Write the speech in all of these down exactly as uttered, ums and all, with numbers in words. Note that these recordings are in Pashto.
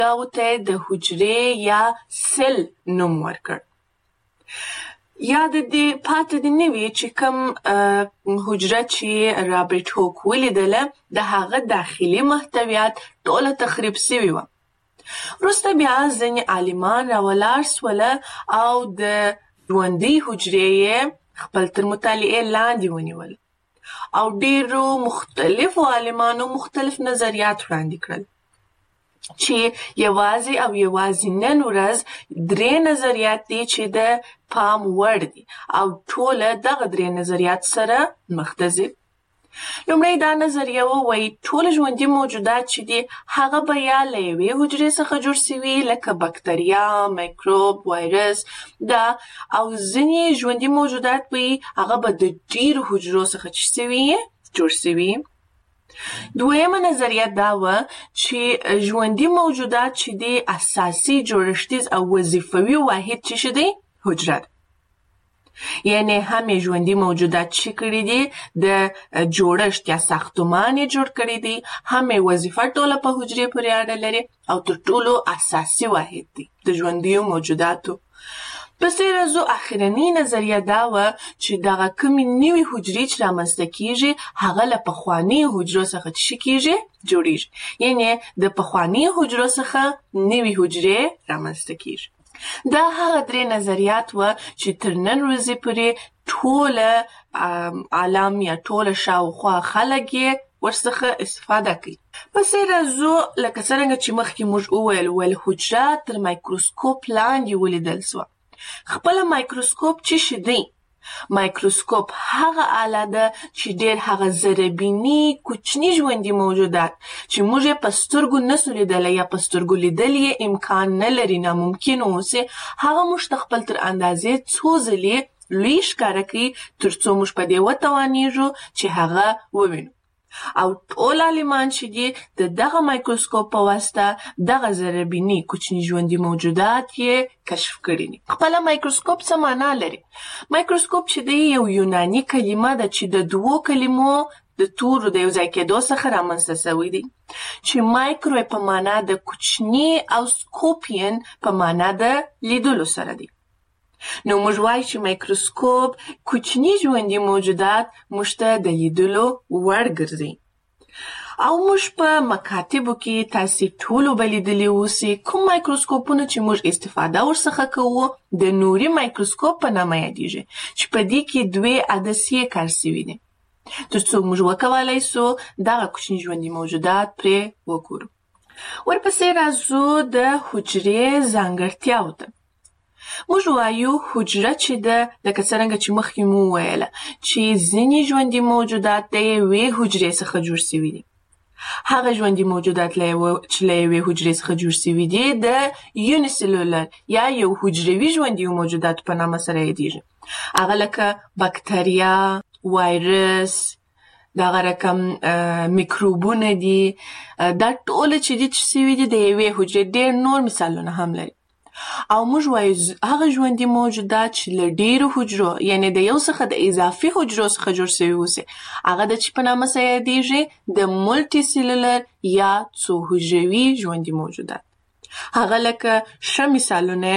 داو ته د حجرې یا سل نوم ورکړ. یا د دې پاتې د نوي چې کوم حجره چې رابرټ هوک ولیدله د هغه داخلي محتویات ټوله تخریب سوي وه. وروسته بیا ځینې عالمان راولاړ سوله او د ژوندۍ حجرې یې خپل تر مطالعې لاندې ونیول او ډېرو مختلفو عالمانو مختلف نظریات وړاندې کړل چې یوازې او یوازې نن ورځ درې نظریات دي چې د پام وړ دي او ټوله دغه درې نظریات سره مخ ته ځي. لومړی دا نظریه وایي ټول ژوندي موجودات چې دي هغه به یا له یوې حجرې څخه جوړ سوي لکه بکتریا، میکروب، وایرس دا، او ځینې ژوندي موجودات به هغه به د ډېرو حجرو څخه چې سوي جوړ سوي. دویمه نظریه دا وه چې ژوندي موجودات چې دي اساسي جوړښتیز او وظیفوي واحد چې دی حجره ده. یعنی هم ژوندي موجودات چې کړي دي د جوړښت یا ساختمان یې جوړ کړي دي، هم وظیفه ټوله په حجرې پورې اړه لري او تر ټولو اساسي واحد دي د ژوندیو موجوداتو. پسې راځو اخرنۍ نظریه دا وه چې دغه کومې نوې حجرې چې رامنځته کیږي هغه له پخوانیو حجرو څخه څه کیږي جوړیږي، یعنی د پخوانیو حجرو څخه نوې حجرې رامنځته کیږي. دا هغه درې نظریات وه چې تر نن ورځې پورې ټوله عالم یا ټوله شاوخوا خلک یې ورڅخه استفاده کوي. پسې راځو لکه څرنګه چې مخکې موږ وویل ول حجره تر مایکروسکوپ لاندې ولیدل سوه. خپله مایکروسکوپ څه شی دی؟ مایکروسکوپ هغه آله ده چې ډېر هغه ذرهبیني کوچني ژوندي موجودات چې موږ یې په سترګو نسو لیدلی یا په سترګو لیدل یې امکان نه لري، ناممکن اوسي، هغه موږ ته خپل تر اندازې څو ځلې لوی ښکاره کوي تر څو موږ په دې وتوانیږو چې هغه ووینو. او ټول عالمان چې دي د دغه مایکروسکوپ په واسطه دغه ذرهبیني کوچني ژوندي موجودات یې کشف کړي دي. خپله مایکروسکوپ څه معنا لري؟ مایکروسکوپ چې دی یو یوناني کلمه ده چې د دوو کلمو د تورو د یو ځای کېدو څخه رامنځته سوی دی، چې مایکرو په معنا د کوچني او سکوپین په معنا د لیدلو سره دی. نو موږ وایو چې مایکروسکوپ کوچني ژوندي موجودات موږ ته د لیدلو وړ ګرځي. او موږ په مکاتبو کې تاسې ټولو به لیدلي اوسي کوم مایکروسکوپونه چې موږ استفاده ورڅخه کوو د نوري مایکروسکوپ په نامه یادیږي، چې په دې کې دوې عدسیې کار سوي دي تر څو موږ وکولی سو دغه کوچني ژوندي موجودات پرې وګورو. ورپسې راځو د حجرې ځانګړتیاو ته. موږ وایو حجره چې ده لکه څرنګه چې مخکې مو وویله چې ځینې ژوندي موجودات د یوې حجرې څخه جوړ سوي دي. هغه ژوندي موجودات چې له یوې حجرې څخه جوړ سوي دي د یونیسلولر یا یو حجروي ژوندي موجوداتو په نامه سره یادیږي. هغه لکه بکتریا، وایرس، دغه رقم میکروبونه دي، دا ټوله چې دي چې سوي دي د یوې حجرې. ډېر نور مثالونه هم لري. او موږ وایو هغه ژوندي موجودات چې له ډېرو حجرو یعنی د یو څخه د اضافي حجرو څخه جوړ سوي اوسي هغه د چې په نامه سره یادیږي د مولټي سیلولر یا څو حجروي ژوندي موجودات. هغه لکه ښه مثالونه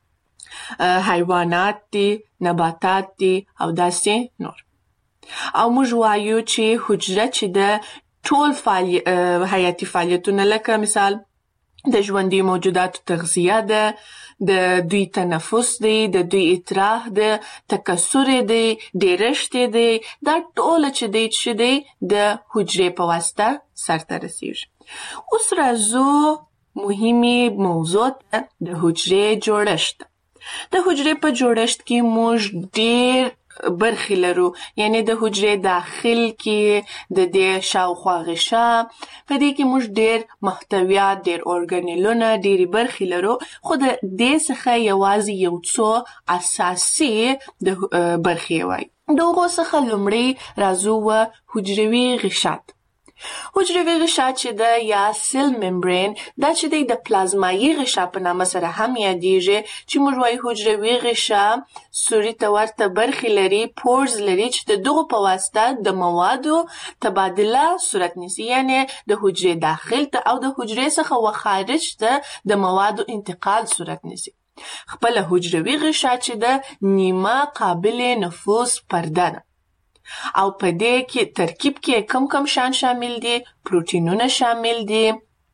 حیوانات دي، نباتات دي او داسې نور. او موږ وایو چې حجره چې د ټول فعالی... حیاتي فعالیتونه لکه مثال د ژوندي موجوداتو تغذیه ده، د دوی تنفس دی، د دوی اطراح ده، تکثر دی، ډیرشت دی، دا ټوله چې دی چې دی د حجرې په واسطه سرته رسیږي. اوس راځو مهمې موضوع ته د حجرې جوړښت. د حجرې په جوړښت کې موږ ډیر برخې لرو، یعنی د حجرې داخل کې د دې شاوخوا غشا په دې کې موږ ډیر محتویات، ډیر اورګانیلونه، ډیرې برخې لرو، خو د دې څخه یوازې یو څو اساسي د برخې وایي. د هغو څخه لومړی راځو و حجروي غشات. حجروي غشا چې ده یا سیل ممبرین دا چې دی د پلازمایي غشا په نامه سره هم یادیږي چې موږ وایو حجروي غشا سوري ته ورته برخې لري، پورز لري چې د دغو په واسطه د موادو تبادله صورت نیسي، یعنی د حجرې داخل ته او د حجرې څخه وخارج ته د موادو انتقال صورت نیسي. خپله حجروي غشا چې ده نیمه قابل نفوذ پرده ده او په دې کې ترکیب کې کم کم شان شامل دي، پروتینونه شامل دي،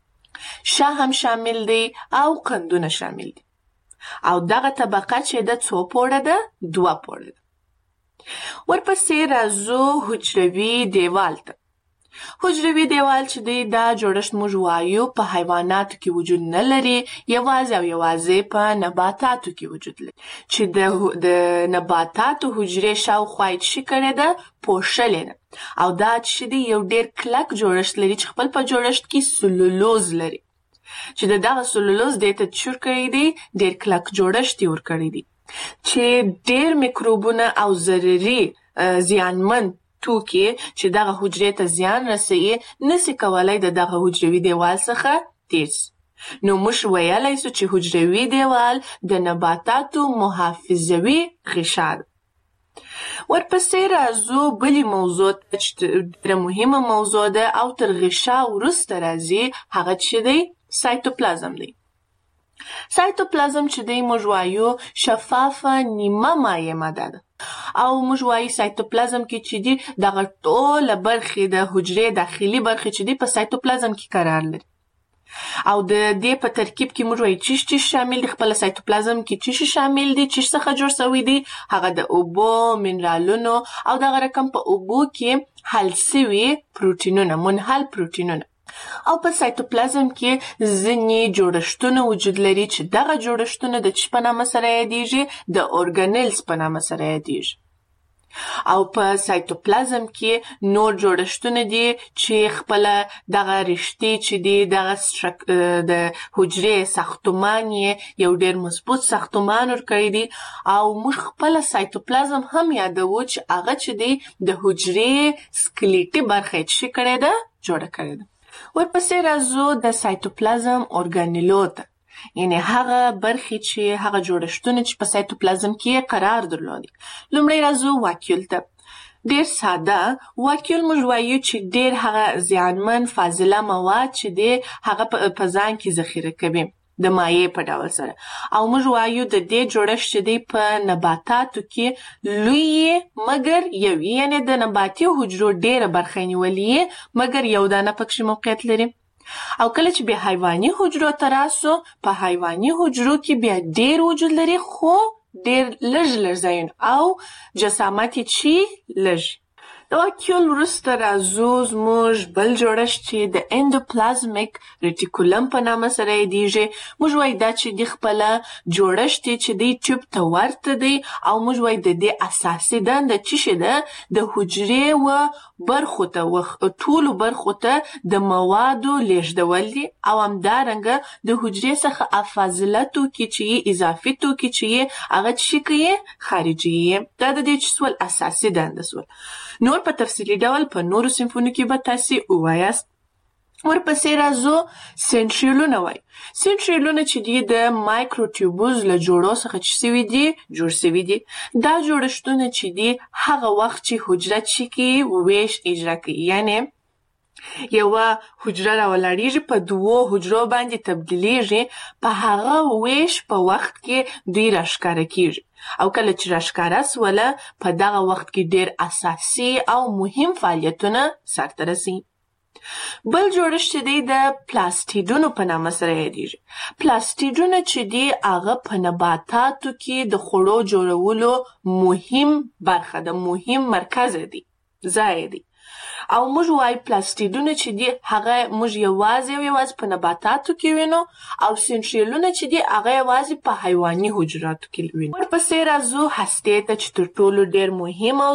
شا هم شامل دي او قندونه شامل دي. او دغه طبقه چې ده څو پوړه ده؟ دوه پوړه ده. ورپسې راځو حجروي دیوال ته. حجروي دیوال چې دی دا جوړښت موږ وایو په حیواناتو کې وجود نه لري، یوازې او یوازې په نباتاتو کې وجود لري چې د د نباتاتو حجرې شاوخوا یې څه کړې ده؟ پوښلې ده. او دا چې دی یو ډېر کلک جوړښت لري چې خپل په جوړښت کې سلولوز لري چې د دغه سلولوز دې ته چور کړی دی، ډېر کلک جوړښت یې ورکړی دی چې ډېر میکروبونه او ضرري زیانمن توکي چې دغه حجرې ته زیان رسوي نسي کولای د دغه حجروي دیوال څخه تیر سي. نو موږ ویلی سو چې حجروي دیوال د نباتاتو محافظوي غشا ده. ورپسې راځو بلې موضوع ته چې ډېره مهمه موضوع ده او تر غشا وروسته راځي، هغه چې دی سایتوپلازم دی. سایتوپلازم چې دی موږ وایو شفافه نیمه مایع ماده ده او موږ وایو سایتوپلازم کې چې دی دغه ټوله برخې د حجرې داخلي برخې چې دی په سایتوپلازم کې قرار لري او د دې په ترکیب کې موږ وایو چیش چیش شامل دي. خپله سایتوپلازم کې چیش شامل دي، چیش څخه جوړ سوی دي، هغه د اوبو، منرالونو او دغه رقم په اوبو کې حل سوي پروتینونه، منحل پروتینونه. او په سایتوپلازم کې ځینې جوړښتونه وجود لري چې دغه جوړښتونه د چی په نامه سره یادیږي؟ د اورګانیلز په نامه سره یادیږي. او په سایتوپلازم کې نور جوړښتونه دي چې خپله دغه رشتې چې دي دغه د حجرې ساختمان یې یو ډېر مضبوط ساختمان ورکړی دی او موږ خپله سایتوپلازم هم یادوو چې هغه چې دی د حجرې سکلیټي برخه یې څه کړې ده؟ جوړه کړې ده. ورپسې راځو د سایتوپلازم اورګانیلو ته، یعنی هغه برخې چې هغه جوړښتونه چې په سایتوپلازم کې قرار درلودي. لومړی راځو واکیول ته. ډېر ساده واکیول موږ وایو چې ډېر هغه زیانمن فاضله مواد چې دی هغه په ځان کې ذخیره کوي د مایع په ډول سره. او موږ وایو د دې جوړښت چې دی په نباتاتو کې لوی مګر یو، یعنی د نباتي حجرو ډېره برخه نیولې مګر یو دانه پکښې موقعیت لري. او کله چې بیا حیواني حجرو ته راسو، په حیواني حجرو کې بیا ډېر وجود لري خو ډېر لږ لږ ځایونه او جسامت یې چې لږ. د واکیول وروسته راځو زموږ بل جوړښت چې د اندوپلازمیک ریټیکولم په نامه سره یادیږي. موږ وایو دا چې د خپله جوړښت چې دی ټیوب ته ورته دی او موږ وایو د دې اساسي دنده څه شی ده؟ د حجرې و برخو ته ټولو برخو ته د موادو لیږدول دي او همدارنګه د حجرې څخه فاضله توکي چې یې اضافي توکي چې یې هغه څه کوي؟ خارجي یې. دا د دې چې سول اساسي دنده سول. نور په تفصیلي ډول په نورو صنفونو کې به تاسې ووایاست. ورپسې راځو سنټریولونه وایي. سنټریولونه چې دي د مایکروټیوبوز له جوړو څخه چې سوي دي جوړ سوي دي. دا جوړښتونه چې دي هغه وخت چې حجره چې کوي ویش اجرا کوي، یعنی یوه حجره راولاړیږي په دوو حجرو باندې تبدیلیږي، په هغه ویش په وخت کې دوی راښکاره کیږي او کله چې راښکاره سوله په دغه وخت کې ډېر اساسي او مهم فعالیتونه سرته رسي. بل جوړښت چې دی د پلاستیډونو په نامه سره یادیږي. پلاستیډونه چې دی هغه په نباتاتو کې د خوړو جوړولو مهم برخه ده، مهم مرکز دی، ځای دی. او موږ وایو پلاستیډونه چې دي هغه موږ یوازې او یوازې په نباتاتو کې وینو او سنټریولونه چې دي هغه یوازې په حیواني حجراتو کې وینو. ورپسې راځو هستې ته چې تر ټولو ډېر مهم او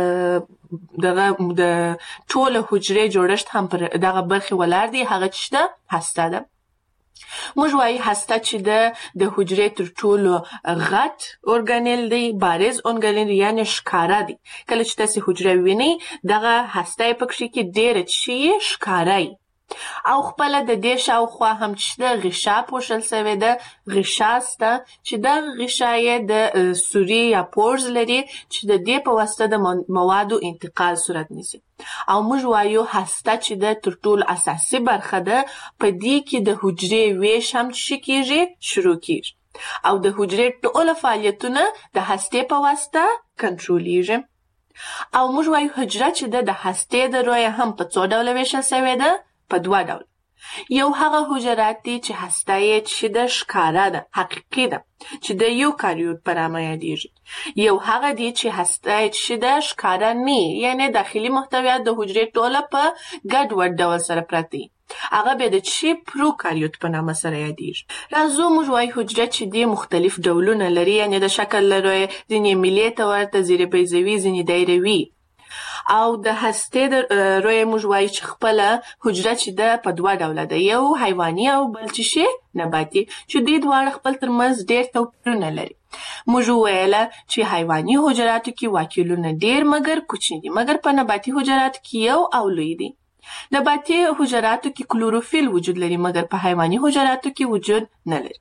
دغه د ټوله حجرې جوړښت هم پر دغه برخې ولاړ دی، هغه چې ده هسته ده. موږ وایو هسته چې د د حجرې تر ټولو غټ ارګانیل دی، بارز ارګانیل یعنی ښکاره دی. کله چې تاسې حجره وینئ دغه هسته یې پکښې کې ډېره چې یې ښکاره یي. او خپله د دې شاوخوا هم چې د غشا پوښل سوې ده، غشا سته چې دغه غشا یې د سوري یا پورز لري چې د دې په واسطه د موادو انتقال صورت نیسي. او موږ وایو هسته چې د تر ټولو اساسي برخه ده، په دې کې د حجرې ویش هم چې کېږي شروع کېږي او د حجرې ټوله فعالیتونه د هستې په واسطه کنټرولېږي. او موږ وایو حجره چې ده د هستې د رویه هم په څو ډوله ویشل سوې ده؟ په دوه ډول. یو هغه حجرات دي چې هسته یې چې د ښکاره ده، حقیقي ده، چې د یوکاریوت په نامه یادېږي. یو هغه دي چې هسته یې چې د ښکاره نه وي، یعنې داخلي محتویات د حجرې ټوله په ګډوډ ډول سره پراته وي، هغه بیا د چې پروکاریوت په نامه سره یادېږي. راځو موږ وایو حجره چې دي مختلف ډولونه لري، یعنې د شکل له رویې ځینې میلې ته ورته، ځینې بیضوي، ځینې دایروي. او د هستې د رویې موږ وایو چې خپله حجره چې ده په دوه ډوله ده، یو حیواني او بل چې شي نباتي، چې دوی دواړه خپل ترمنځ ډېر توپیرونه لري. موږ وویله چې حیواني حجراتو کې واکیولونه ډېر مګر کوچني دي، مګر په نباتي حجراتو کې یو او لوی دي. نباتي حجراتو کې کلوروفیل وجود لري، مګر په حیواني حجراتو کې وجود نه لري.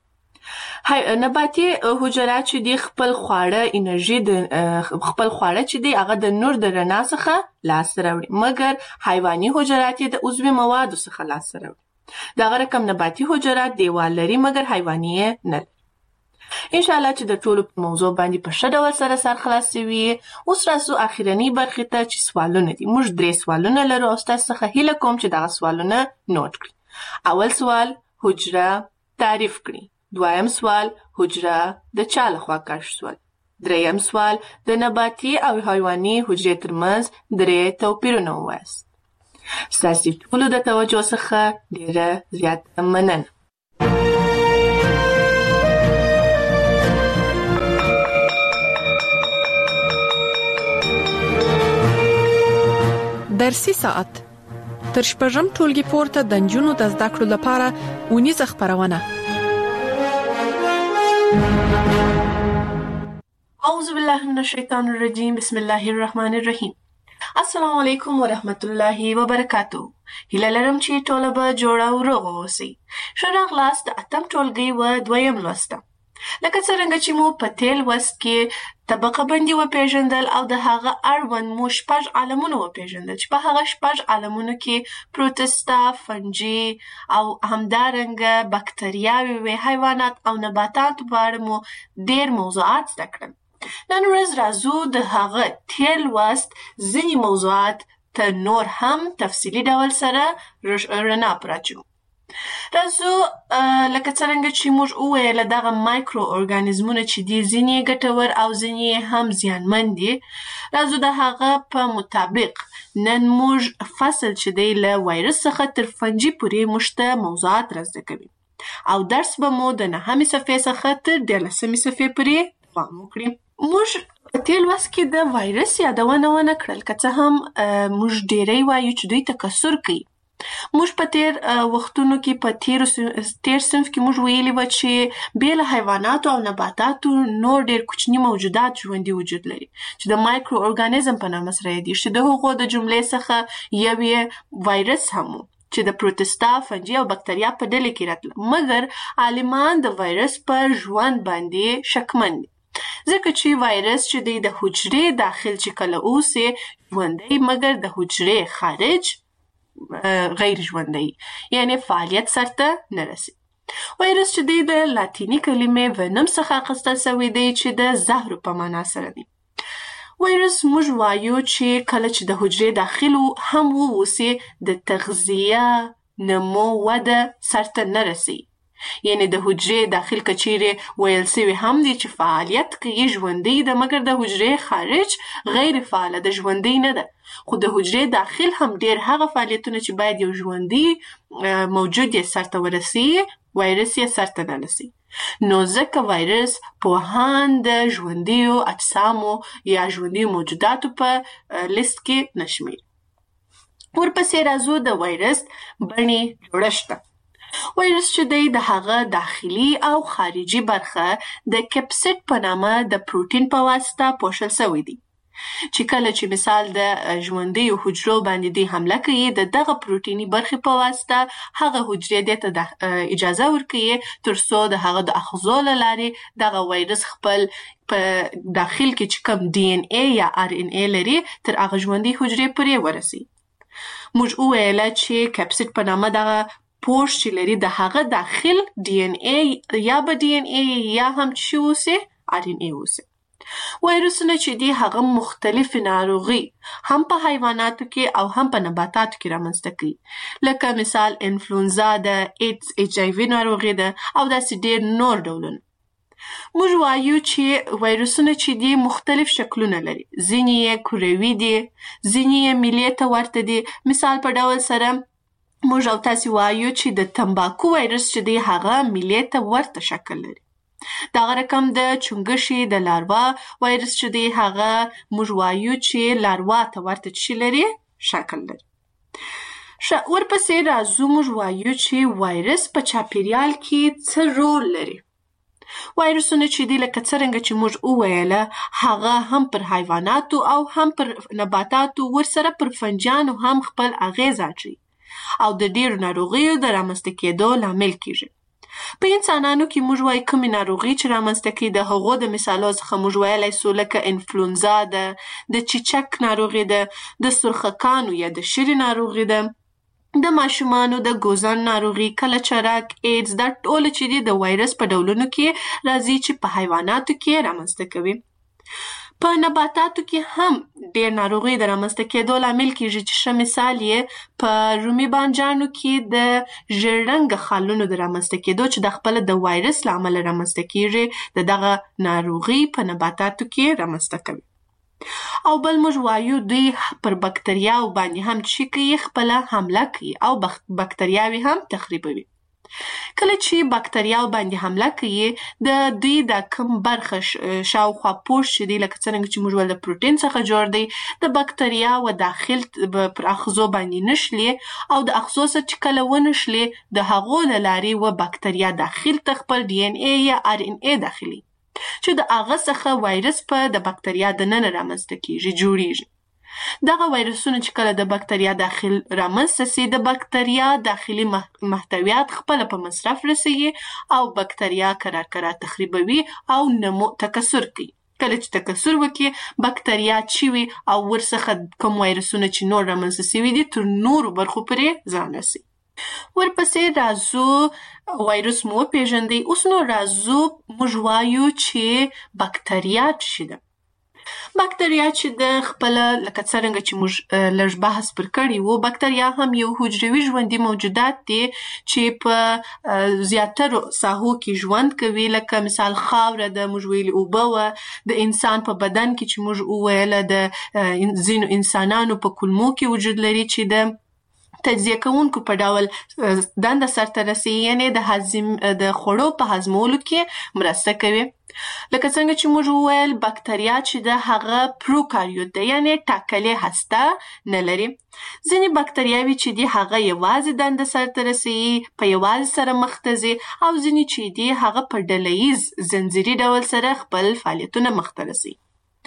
نباتي حجرات چې دي خپل خواړه انرژي د خپل خواړه چې دي هغه د نور د رڼا څخه لاسته راوړي، مګر حیواني حجرات یې د عضوي موادو څخه لاسته راوړي. دغه رقم نباتي حجرات دیوال لري، مګر حیواني یې نه لري. انشاءالله چې د ټولو په موضوع باندې په ښه ډول سره سر خلاصوي. اوس راځو اخرنۍ برخې ته چې سوالونه دي. موږ درې سوالونه لرو او ستاسو څخه هیله کوم چې دغه سوالونه نوټ کړي. اول سوال حجره تعریف کړي. دویم سوال حجره د چا لخوا کشف شول. دریم سوال د نباتي او حیواني حجرې ترمنځ درې توپیرونه ووایاست. ستاسو ټولو د توجه څخه ډېره زیاته مننه. درسي ساعت تر شپږم ټولګي پورته د نجونو د زده کړو لپاره اونیزه خپرونه. اعوذ بالله من الشیطان الرجیم، بسم الله الرحمن الرحیم. السلام علیکم ورحمت الله وبرکاتو. هیله لرم چې ټوله به جوړه او روغه اوسئ. ښه راغلاست د اتم ټولګي و دویم لوست ته. لکه څرنګه چې مو په تېر لوست کې طبقه بندي وپېژندل او د هغه اړوند مو شپږ عالمونه وپېژندل چې په هغه شپږ عالمونو کې پروتستا، فنجي او همدارنګه بکتریاوې وې، حیوانات او نباتات په اړه مو ډېر موضوعات زده کړل. نن ورځ راځو د هغه تېر لوست ځینې موضوعات ته نور هم تفصیلي ډول سره رڼا پراچو. راځو لکه څرنګه چې موږ وویل دغه مایکرو ارګانیزمونه چې دي ځینې ګټور او ځینې هم زیانمن دي. راځو د هغه په مطابق نن موږ فصل چې دی له وایرس څخه تر فنجي پورې موږ ته موضوعات را زده کوي او درس به مو د نهمې صفحې څخه تر دیارلسمې صفحې پورې دوام وکړي. موږ په تېر لوست کې د وایرس یادونه ونه کړل، که څه هم موږ ډېری وایو چې دوی تکثر کوي. موږ په تېر وختونو کې په تېر صنف کې موږ ویلي وه چې بې له حیواناتو او نباتاتو نور ډېر کوچني موجودات ژوندي وجود لري چې د مایکرو ارګانیزم په نامه سره یادېږي، چې د هغو د جملې څخه یو یې وایرس هم و چې د پروتستا، فنجي او بکتریا په ډلې کې راتله. مګر عالمان د وایرس په ژوند باندې شکمن دي، ځکه چې وایرس چې دی د حجرې داخل چې کله اوسي ژوندی، مګر د حجرې خارج غیر ژوندی، یعنی فعالیت سرته نه رسي. وایرس چې دی د لاتیني کلمې ونم څخه اخیستل سوی دی چې د زهرو په معنا سره دی. وایرس موږ وایو چې کله چې د حجرې داخل هم واوسي د تغذیه، نمو، وده سرته نه رسي. یعنی د حجرې داخل کچیرې ویل سوی هم دی چې فعالیت کوي، ژوندی ده، مګر د حجرې خارج غیر فعاله ده، ژوندی نه ده. خو د حجرې داخل هم ډېر هغه فعالیتونه چې باید یو ژوندی موجود یې سرته ورسي، وایرس یې سرته نه رسي. نو ځکه وایرس پوهان د ژوندیو اجسامو یا ژوندیو موجوداتو په لیست کې نشمیر. ورپسې راځو د وایرس بڼې جوړښت ته. وایرس چې دی د هغه داخلي او خارجي برخه د کپسید په نامه د پروتین په واسطه پوښل شوی دی، چې کله چې مثال د ژوندیو حجرو باندې دی حمله کوي، د دغه پروتینی برخې په واسطه هغه حجرې دې ته اجازه ورکوي تر څو د هغه د اخذو له لارې دغه وایرس خپل په داخل کې چې کوم ډي ان ای یا ار ان ای لري تر هغه ژوندۍ حجرې پورې ورسي. موږ وویل چې کپسید په نامه دغه پوښ چې لري د هغه داخل ډي ان ای یا به ډي ان ای یا هم چې اوسي ار ان ای اوسي. وایرسونه چې دي هغه مختلف ناروغي هم په حیواناتو کې او هم په نباتاتو کې رامنځته کوي، لکه مثال انفلونزا ده، ایډز ایچ آی وي ناروغي ده او داسې ډیر نور ډولونه. موږ وایو چې وایرسونه چې دي مختلف شکلونه لري، ځینې یې کروي دي، ځینې یې میلې ته ورته دي. مثال په ډول سره موږ او تاسې وایو چې د تمباکو وایرس چې دی هغه میلې ته ورته شکل لري. دغه رقم د چونګښې د لاروا وایرس چې دی هغه موږ وایو چې لاروا ته ورته چې لري شکل لري. ورپسې راځو موږ وایو چې وایرس په چاپیریال کې څه رول لري. وایرسونه چې دی لکه څرنګه چې موږ وویله هغه هم پر حیواناتو او هم پر نباتاتو ورسره پر فنجانو هم خپل اغیز اچوي او د ډیرو ناروغیو د رامنځته کېدو لامل کیږي. په انسانانو کې موږ وایو کومې ناروغي چې رامنځته کوي، د هغو د مثالو څخه موږ ویلی سو لکه انفلونزا ده، د چیچک ناروغي ده، د سرخکانو یا د شري ناروغي ده، د ماشومانو د ګوزن ناروغي، کلچرک، ایډز، دا ټول چې دي د وایرس په ډولونو کې راځي چې په حیواناتو کې رامنځته کوي. په نباتاتو کې هم ډیر ناروغي د رامنځته کېدو لامل کیږي، چې ښه مثال یې په رومي بانجانو کې د ژیړ رنګه خالونو د رامنځته کېدو چې د خپله د وایرس له امله رامنځته کیږي، د دغه ناروغي په نباتاتو کې رامنځته کوي. او بل موږ وایو دوی پر بکتریاو باندې هم چې کوي خپله حمله کوي او بکتریاوې هم تخریبوي. کله چې بکتریاو باندې حمله کوي د دوی د کوم برخه شاوخوا پوښ چې دی لکه څرنګه چې موږ ول د پروتین څخه جوړ دی، د بکتریاو داخل پر اخذو باندې نشلي او د اخذو څخه چې کله ونشلي د هغو له لارې و بکتریا داخل ته خپل ډي ان ای یا ار ان ای داخلي چې د هغه څخه وایرس په د بکتریا دننه رامنځته کیږي، جوړیږي. دغه وایرسونه چې کله د بکتریا داخل رامنځته سي، د بکتریا داخلي محتویات خپل په مصرف رسوي او بکتریا کرار کرار تخریبوي او نمو تکثر کوي. کله چې تکثر وکړي بکتریا چې وي او ورڅخه کوم وایرسونه چې نور رامنځته سوي دي تر نورو برخو پورې ځان رسوي. ورپسې راځو وایرس مو پیژندی. اوس نو راځو موږ وایو چې بکتریا څه ده. بکتریا چې د خپل لکه څرنګه چې موږ لږ بحث پر کړی وو، بکتریا هم یو حجروي ژوندي موجودات دي چې په زیاترو ساحو کې ژوند کوي، لکه مثال خاوره ده، موږ ویلي اوبه وه، د انسان په بدن کې چې موږ وویله د ځینو انسانانو په کولمو کې وجود لري چې د تجزیه کوونکو په ډول دنده سرته رسوي، یعنې د هضم د خوړو په هضمولو کې مرسته کوي. لکه څنګه چې موږ وویل بکتریا چې د هغه پروکاریوت ده، یعنې ټاکلې هسته نه لري. ځینې بکتریاوې چې دي هغه یوازې دنده سرته رسوي، په یوازې سره مخ ته ځي، او ځینې چې دي هغه په ډلهییز زنځیري ډول سره خپل فعالیتونه مخ ته رسوي.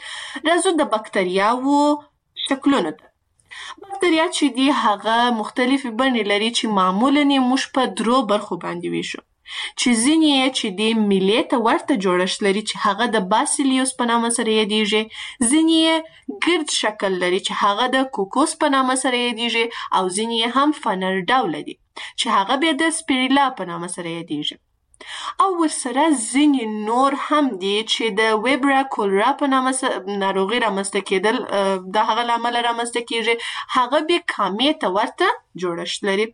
راځو د بکتریاوو شکلونو ته. بکتریا چې دی هغه مختلفې بڼې لري چې معمولاً یې موږ په درو برخو باندې ویشو، چې ځینې یې چې دی میلې ته ورته جوړښت لري چې هغه د باسیلیوس په نامه سره یادیږي، ځینې یې ګرد شکل لري چې هغه د کوکوس په نامه سره یادیږي، او ځینې یې هم فنر ډوله دي چې هغه بیا د سپیریلا په نامه سره یادیږي. او ورسره ځینې نور هم دي چې د ویبرا کولرا په نامه ناروغي رامنځته کېدل د هغه له امله رامنځته کېږي، هغه بیا کامې ته ورته جوړښت لري.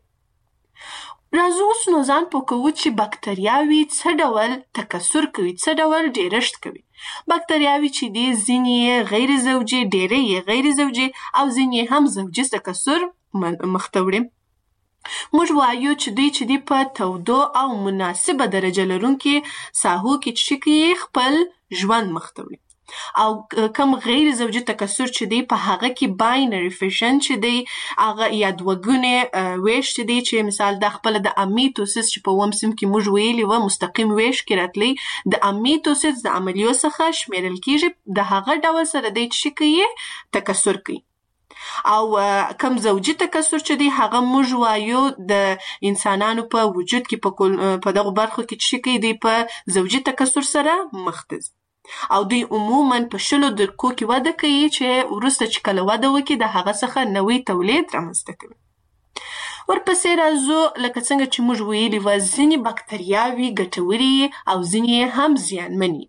راځو اوس نو ځان پوه کوو چې بکتریاوې څه ډول تکثر کوي، څه ډول ډیرښت کوي. بکتریاوې چې دي ځینې یې غیر زوجي، ډېرې یې غیر زوجي، او ځینې هم زوجي تکثر مخ ته وړي. موږ وایو چې دوی چې دی په تودو او مناسبه درجه لرونکي ساحو کې چې کوي خپل ژوند مخ ته وړي. او کم غیر زوجي تکثر چې دی په هغه کې باینري فیشن چې دی هغه یا دوګونې ویش چې دی چې مثال د خپل د امیتوسس چې په وم سیم کې موږ ویلي و مستقیم ویش کې راتلی د امیتوسس د عملیو څخه شمیرل کیږي د هغه ډول سره دی چې کوي تکثر کوي او کم زوجي تکثر چې دی هغه موږ وایو د انسانانو په وجود کې په دغه برخو کې چې کوي دی په زوجي تکثر سره مخ ته او دوی عموما په شلو درکو کې وده کوي چې وروسته چې کله وده وکړي د هغه څخه نوی تولید رامنځته کوي. ورپسې راځو لکه څنګه چې موږ ویلي و ځینې بکتریاوې ګټورې او ځینې هم زیانمنې.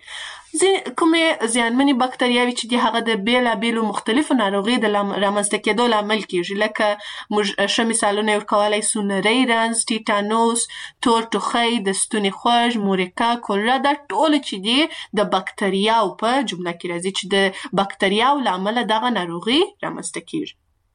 کومې زیانمنې بکتریاوې چې دي هغه د بیلابیلو مختلفو ناروغیو د رامنځته کېدو لامل کیږي لکه موږ ښه مثالونه یې ورکولی سو نری رنځ، ټیټانوس، تور ټوخی، د ستوني خوږ، مورکه، کولرا دا ټول چې دي د بکتریاو په جمله کې راځي چې د بکتریاو له امله دغه ناروغي رامنځته کیږي.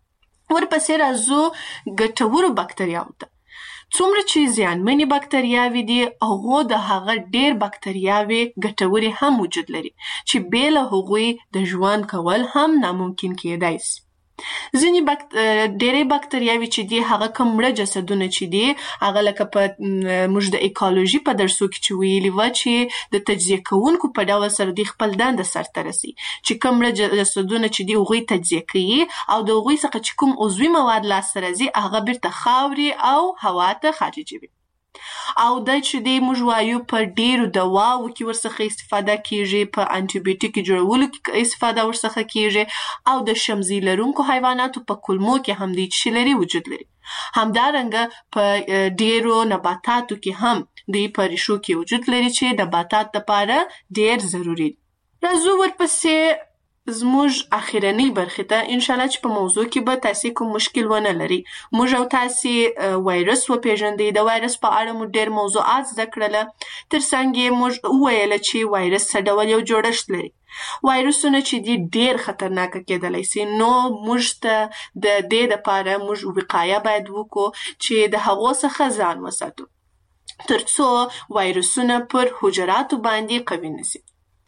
ورپسې راځو ګټورو بکتریاو ته. څومره چې زیانمنې بکتریاوې دي هغو د هغه ډېر بکتریاوې ګټورې هم وجود لري چې بې له هغوی د ژوند کول هم ناممکن کېدای سي. ځینې بکت... ډېرې بکتریاوې چې دي هغه کوم مړه جسدونه چې دي هغه لکه په موږ د ایکالوژي په درسو کې چې ویلي وه چې د تجزیه کوونکو په ډول سره دوی خپل دنده سرته رسي چې کوم مړه جسدونه چې دي هغوی تجزیه کوي او د هغوی څخه چې کوم عضوي مواد لاسته راځي هغه بیرته خاورې او هوا ته خارجوي او دا چې دی موږ وایو په ډیرو دواو کې ورڅخه استفاده کیږي په انټي بیوټیک جوړولو کې استفاده ورڅخه کیږي او د شمزي لرونکو حیواناتو په کولمو کې هم دی چې لري وجود لري. همدارنګه په ډیرو نباتاتو کې هم دی په ریښو کې وجود لري چې د نباتات لپاره ډیر ضروری. راځو ورپسې زموږ اخیرنۍ برخې ته انشاءالله چې په موضوع کې به تاسې کوم مشکل ونه لري. موږ او تاسې وایرس وپېژندئ، د وایرس په اړه مو ډېر موضوعات زده کړله، تر څنګ یې موږ وویله چې وایرس څه ډول یو جوړښت لري. وایرسونه چې دي ډېر خطرناکه کېدلی سي نو موږ ته د دې دپاره موږ وقایه باید وکړو چې د هغو څخه ځان وساتو تر څو وایرسونه پر حجراتو باندې قوي نسي.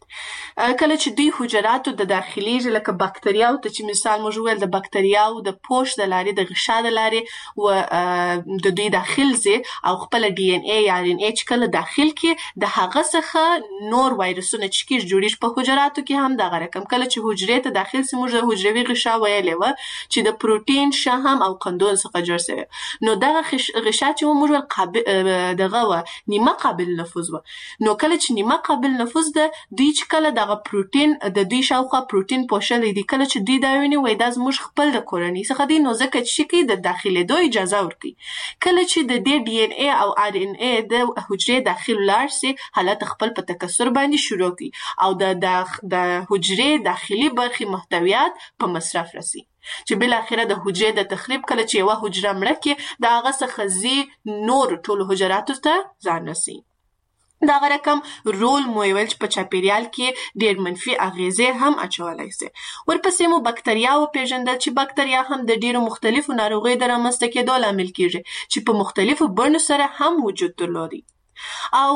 کله چې دوی حجراتو د داخليږي لکه بکتریاو ته چې مثال موږ وویل د بکتریاو د پوش د لارې د غشا د لارې و د دوی داخل ځي او خپل ډي ان اي یا ار ان اي چې کله داخل کې د هغه څخه نور وایرسونه چې کېږي جوړیږي په حجراتو کې هم دغه رقم کله چې حجرې ته داخل سي موږ د حجروي غشا ویلې وه چې د پروټین شهم او قندون څخه جوړ سوی نو دغه غشا چې موږ ویل قابل دغه وه نیمه قابل نفوذ وه نو کله چې نیمه قابل نفوذ ده دوی چې کله دغه پروټین د دوی شاوخوا پروټین پوښلی دي کله چې دوی دا ویني وایي دا زموږ خپل د کورنۍ څخه دی نو ځکه چې کوي د داخلېدو اجازه ورکوي. کله چې د دې ډي ان اي او ار ان اي د حجرې داخل لاړ سي حالت خپل په تکثر باندې شروع کوي او د د حجرې داخلي برخې محتویات په مصرف رسي چې بل اخره د حجرې د تخریب کله چې یوه حجره مړه کې د هغه څخه ځي نور ټولو حجراتو ته ځان رسي. دغه رقم رول مو ویل چې په چاپیریال کې ډېر منفي اغیزې هم اچولی سي. ورپسې مو بکتریا وپېژندل چې بکتریا هم د ډېرو مختلفو ناروغیو د رامنځته کېدو لامل کیږي چې په مختلفو بڼو سره هم وجود درلودي او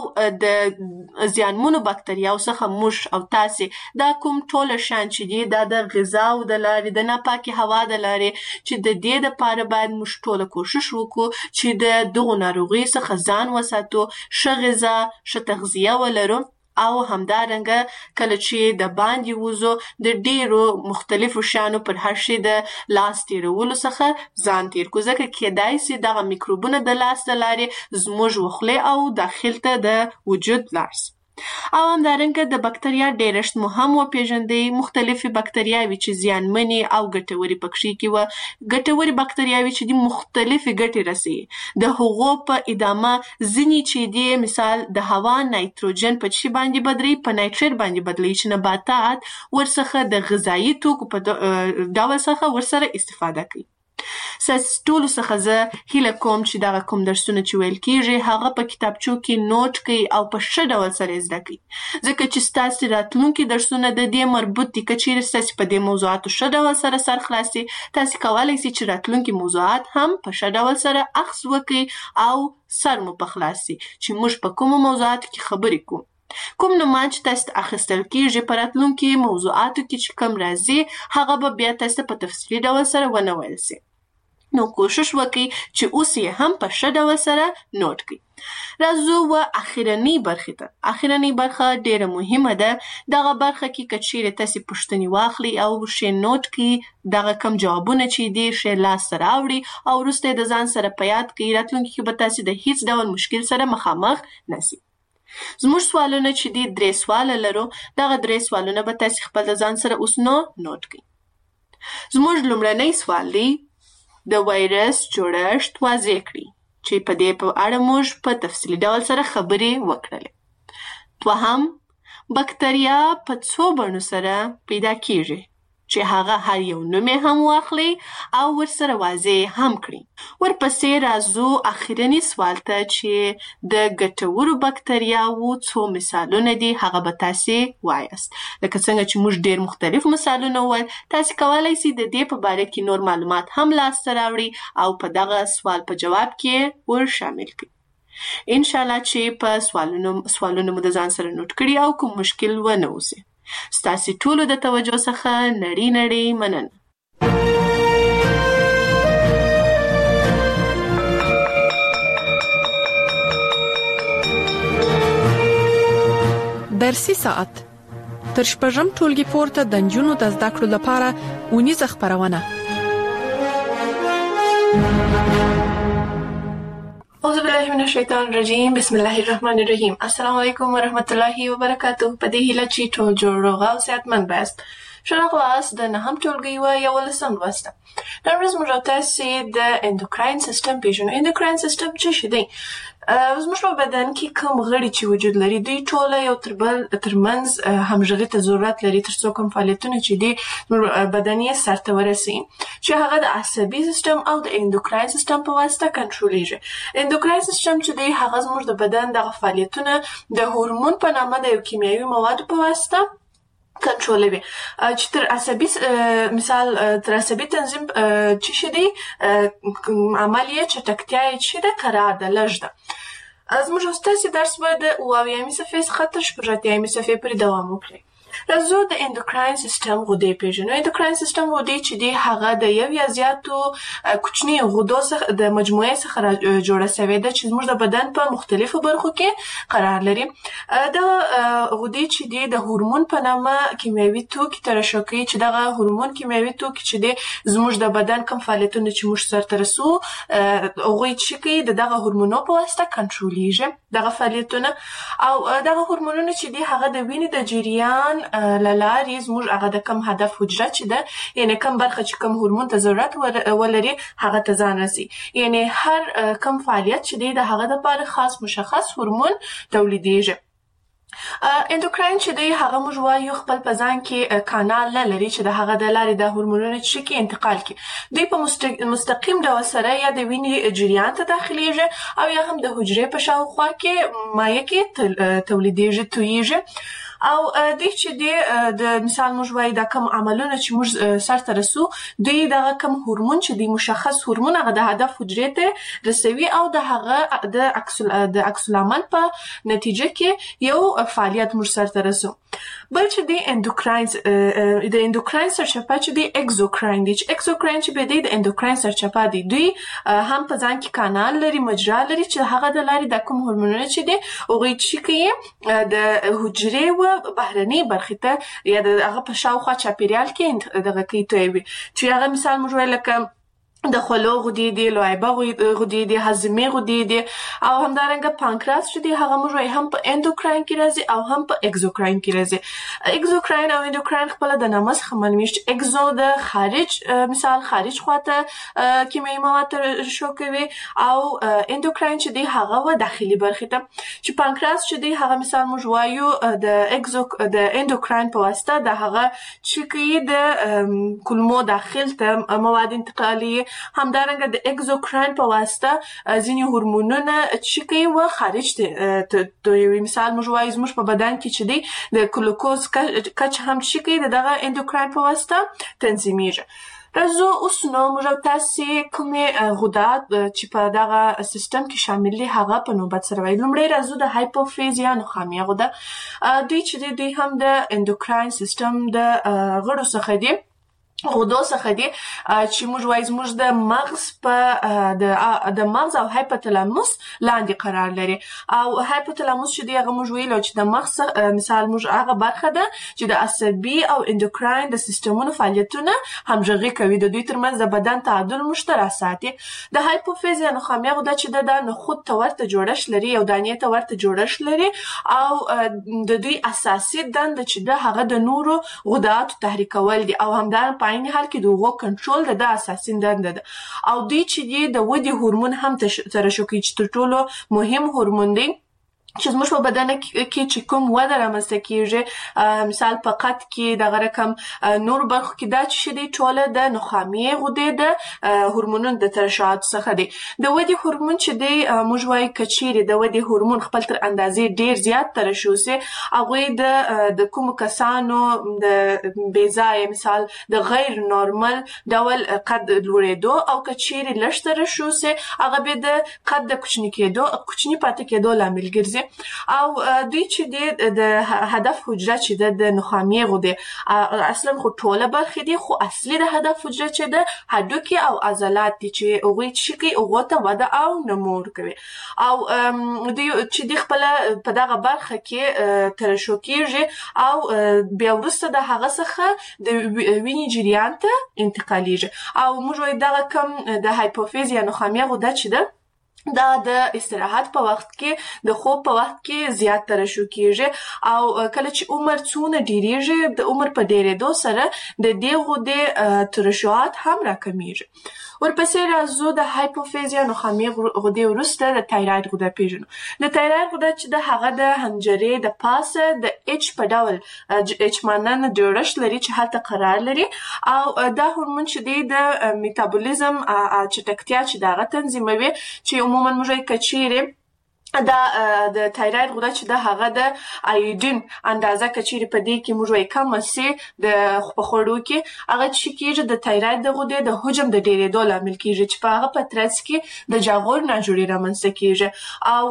د زیانمنو بکتریاو څخه موږ او تاسې دا کوم ټوله شیان چې دي دا د غذاو د لارې د ناپاکې هوا د لارې چې د دې دپاره باید موږ ټوله کوشش وکړو چې د دغو ناروغیو څخه ځان وساتو، ښه غذا، ښه تغذیه ولرو او همدارنګه کله چې د باندې وځو د ډیرو مختلفو شیانو پر هر شي د لاس تیرولو څخه ځان تیر کړو ځکه کیدای سي دغه میکروبونه د لاس د لارې زموږ وخلې او داخل ته د وجود لاړ سي. او همدارنګه د بکتریا ډیرښت مو هم وپېژندئ. مختلفې بکتریاوې چې زیانمنې او ګټورې پکښې کې وه. ګټورې بکتریاوې چې دي مختلفې ګټې رسوي د هغو په ادامه ځینې چې دي مثال د هوا نایتروجن په څه باندې بدلوي په نایتریت باندې بدلوي چې نباتات ورڅخه د غذایي توکو په ډول څخه ورسره استفاده کوي. ستاسو ټولو څخه زه هیله کوم چې دغه کوم درسونه چې ویل کېږي هغه په کتابچو کې نوټ کړئ او په ښه ډول سره یې زده کړئ ځکه چې ستاسې راتلونکي درسونه د دې مربوط دي. که چیرې ستاسې په دې موضوعاتو ښه ډول سره سر خلاص سي تاسې کولی سئ چې راتلونکي موضوعات هم په ښه ډول سره اخذ وکړئ او سر مو په خلاص سي چې موږ په کومو موضوعاتو کې خبرې کوو. کوم نومان چې تاسو اخیستل کیږي په راتلونکي موضوعاتو کې چې کوم راځي هغه به بیا تاسو په تفصیلي ډول سره ونه ویل سي. نو کوشش وکړئ چې اوس یې هم په ښه ډول سره نوٹ کړئ. راځو و اخیرنۍ برخې ته. اخیرنۍ برخه ډیره مهمه ده. دغه برخه کې که چیرې تاسې پوښتنې واخلئ او ښې نوٹ کړئ دغه کم جوابونه چې دي ښې لاسته راوړي او وروسته یې د ځان سره په یاد کړئ، راتلونکي کې به تاسې د هیڅ ډول مشکل سره مخامخ نسئ. زموږ سوالونه چې دي درې سواله لرو. دغه درې سوالونه به تاسې خپل د ځان سره اوس نو نوٹ کړئ. زموږ لومړنی سوال دی د وایرس جوړښت واضح کړئ چې په دې په اړه موږ په تفصیلي ډول سره خبرې وکړلې. دوهم، بکتریا په څو بڼو سره پیدا کیږي چې هغه هر یو نوم یې هم واخلي او ورسره واضح هم کړي. ورپسې راځو اخرني سوال ته چې د ګټورو بکتریاوو څو مثالونه دي هغه به تاسې وایاست. لکه څنګه چې موږ ډېر مختلف مثالونه وویل، تاسې کولی سئ د دې په باره کې نور معلومات هم لاسته راوړئ او په دغه سوال په جواب کې ور شامل کړئ. انشاءالله چې په سوالونو سوالونه مو د ځان سره نوٹ کړي او کوم مشکل ونه اوسي. ستاسې ټولو د توجه څخه نړۍ نړۍ مننه. درسي ساعت تر شپږم ټولګي پورته د نجونو د زده کړو لپاره اونیزه خپرونه. اعوذ بالله من الشیطان الرجیم. بسم الله الرحمن الرحیم. السلام علیکم ورحمت الله وبرکاته. په دې هیله چې ټول جوړ روغ او صحتمند باشئ. ښه راغلاست د نهم ټولګي و یولسم لوست. نن ورځ موږ تاسې د اندوکراین سیستم پیژنو. اندوکراین سیستم څه شی دی؟ زموږ په بدن کې کوم غړي چې وجود لري دوی ټوله یو تر بل ترمنځ همغږي ته ضرورت لري تر څو کوم فعالیتونه چې دي بدن یې سرته ورسوي چې هغه د عصبي سیستم او د اندوکراین سیستم په واسطه کنټرولېږي. اندوکراین سیستم چې دی هغه زموږ د بدن دغه فعالیتونه د هورمون په نامه د یو کیمیاوي موادو په واسطه کنټرولوي چې تر عصبي مثال تر عصبي تنظیم چې شي دی عمل یې چټکتیا یې چې ده قرار ده لږ ده. زموږ ستاسې درس به د اوه اویایم صفحې څخه تر شپږ اتیایم صفحې پورې دوام وکړي. راځو د اندوکراین سیستم غدې پیژنو. اندوکراین سیستم غدې چې دی هغه د یو یا زیاتو کوچني غدو څخه د مجموعې څخه جوړه شوې ده چې زموږ د بدن په مختلفو برخو کې قرار لري. د غدې چې دی د هورمون په نامه کیمیاوي توکي ترشح کوي چې دغه هورمون کیمیاوي توکي چې دی زموږ د بدن کوم فعالیتونه چې موږ سرته رسوو هغوی چې کوي د دغه هورمونو په واسطه کنټرولېږي دغه فعالیتونه او دغه هورمونونه چې دی هغه د وینې د جریان للارې زموږ هغه د کم هدف حجره چې ده یعنی کم برخه چې کم هورمون ته ضرورت ولري هغه ته ځان رسي. یعنی هر کم فعالیت چې دی د هغه دپاره خاص مشخص هورمون تولیدېږي. اندوکراین چې دی هغه موږ وایو خپل په ځان کې کانال نه لري چې د هغه د لارې د هورمونونو چې کې انتقال کړي. دوی په مستقیم ډول سره یا د وینې جریان ته داخلیږي او یا هم د حجرې په شاوخوا کې مایع کې تولیدېږي تویېږي. او دوی چې دی د مثال موږ وایو دا کم عملونه چې موږ سرته رسو دوی دغه کم هورمون چې دی مشخص هورمون هغه د هدف حجرې ته رسوي او د هغه د عکس العمل په نتیجه کې یو فعالیت موږ سرته رسو. بل چې دی اندوکراین د اندوکراین سرچپه چې دی اکزوکراین دی چې اکزوکراین چې به دی د اندوکراین سرچپه دی دوی هم په ځان کې کانال لري مجرا لري چې هغه د لارې د کوم هورمونونه چې دی هغوی چې کوي د حجرې و بهرنۍ برخې ته یا د هغه په شاوخوا چاپیریال کې دغه کوي تویوي چې هغه مثال موږ وایو لکه د خولو غدې دي، لعابه غدې دي، هاضمې غدې دي او همدارنګه پانکراس چې دی هغه موږ وایو هم په اندوکراین کې راځي او هم په اکزوکراین کې راځي. اکزوکراین او اندوکراین خپله د نامه څخه معلومیږي چې اکزو د خارج مثال خارج خواته کیمیاوي مواد ترشح کوي او اندوکراین چې دی هغه و داخلي برخې ته چې پانکراس چې دی هغه مثال موږ وایو د اکزو د اندوکراین په واسطه د هغه چې کوي د کولمو داخل ته مواد انتقالي. همدارنګه د اکزوکراین په واسطه ځینې هورمونونه چې کوي و خارج ته یو مثال موږ وایو زموږ په بدن کې چې دی د ګلوکوز کچه هم چې کوي د دغه اندوکراین په واسطه تنظیمیږي. راځو اوس نو موږ تاسې کومې غدات چې په دغه سیستم کې شامل دي هغه په نوبت سره وایو. لومړی راځو د هایپوفیز یا نخامیا غده. دوی چې دي دوی هم د اندوکراین سیستم د غړو څخه دي، غدو څخه دي چې موږ وایو زموږ د مغز په د د مغز او هایپوتلاموس لاندې قرار لري. او هایپوتلاموس چې دی هغه موږ ویلو چې د مغز مثال موږ هغه برخه ده چې د عصبي او اندوکراین د سیستمونو فعالیتونه همغږي کوي، د دوی ترمنځ د بدن تعادل مشترک ساتي. د هایپوفیز یا نخامیا غده چې ده د نخود ته ورته جوړښت لري، یو دانې ته ورته جوړښت لري، او د دوی اساسي دنده چې ده هغه د نورو غداتو تحریکول دي، او همدارنګه په عین حال کې د هغو کنټرول د ده اساسي دنده ده. او دوی چې دي د ودې هورمون هم ترشح کوي چې تر ټولو مهم هورمون دی چې زموږ په بدن کې چې کوم وده رامنځته کېږي، مثال په قد کې دغه رقم نور برخو کې دا چې دی ټوله د نخامې غدې د هورمونونو د ترشحاتو څخه دی. د ودې هورمون چې دی موږ وایو که چیرې د ودې هورمون خپل تر اندازې ډېر زیات ترشح سي، هغوی د د کومو کسانو د بې ځایه مثال د غیر نورمل ډول قد لوړېدو، او که چیرې لږ ترشح سي هغه به د قد د کوچني کېدو کوچني پاتې کېدو لامل ګرځي. او دوی چې دی د هدف حجره چې ده د نخامې غدې اصلا خو ټوله برخې دي، خو اصلي د هدف حجره چې ده هډوکي او عضلات دي چې هغوی چې کوي هغو ته وده او نمو ورکوي. او دوی چې دی خپله په دغه برخه کې ترشح کېږي او بیا وروسته د هغه څخه د وینې جریان ته انتقالیږي. او موږ وایو دغه کم د هایپوفیز یا نخامیا غده چې ده دا د استراحت په وخت کې د خوب په وخت کې زیات ترشح کېږي، او کله چې عمر څونه ډېرېږي د عمر په ډېرېدو سره د دې غدې ترشحات هم راکمیږي. ورپسې راځو د هایپوفیز یا نخامې غدې وروسته د تایراید غده پیژنو. د تایراید غده چې د هغه د حنجرې د پاسه د اچ په ډول اچ مانند جوړښت لري چې هلته قرار لري، او دا هورمون چې دی د میتابولیزم چټکتیا چې د هغه تنظیموي، چې عموما موږ که چیرې دا د تایراید غده چې ده هغه د آیودین اندازه که چیرې په دې کې موږ وایو کمه سي د په خوړو کې، هغه چې کېږي د تایراید د غدې د حجم د ډېرېدو لامل کېږي، چې په هغه په ترڅ کې د جاغور ناجوړي رامنځته کېږي. او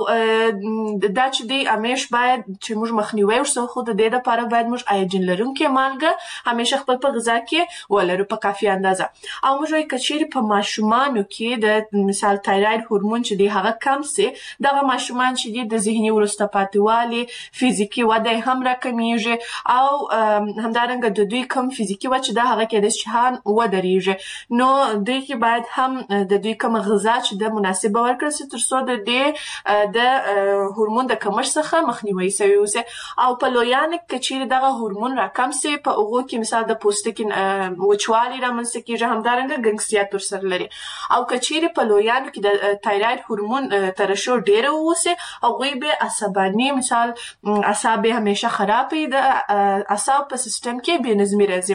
دا چې دی همیش باید چې موږ مخنیوی ورسره، خو د دې دپاره باید موږ آیودین لرونکې مالګه همیشه خپل په غذا کې ولرو په کافي اندازه. او موږ وایو که چیرې په ماشومانو کې د مثال تایراید هورمون چې دی هغه کم سي، دغه ماشومان چې دي د ذهني وروسته پاتېوالي فزیکي وده هم راکمیږي، او همدارنګه د دوی کم فزیکي وده چې ده هغه کېدای شي هم ودرېږي. نو دوی کې باید هم د دوی کومه غذا چې ده مناسبه ورکړل سي تر څو د دې د هورمون د کمښت څخه مخنیوی سوی اوسي. او په لویانو کې که چیرې دغه هورمون راکم سي، په هغو کې مثال د پوستکي وچوالي رامنځته کېږي، همدارنګه ګنګسیت ورسره لري. او که چیرې په لویانو کې د تایراید هورمون ترشح ډېره ووسي، هغوی به عصباني مثال اعصاب همیشه خراب وي، د اعصاب په سیستم کې بې نظمي راځي.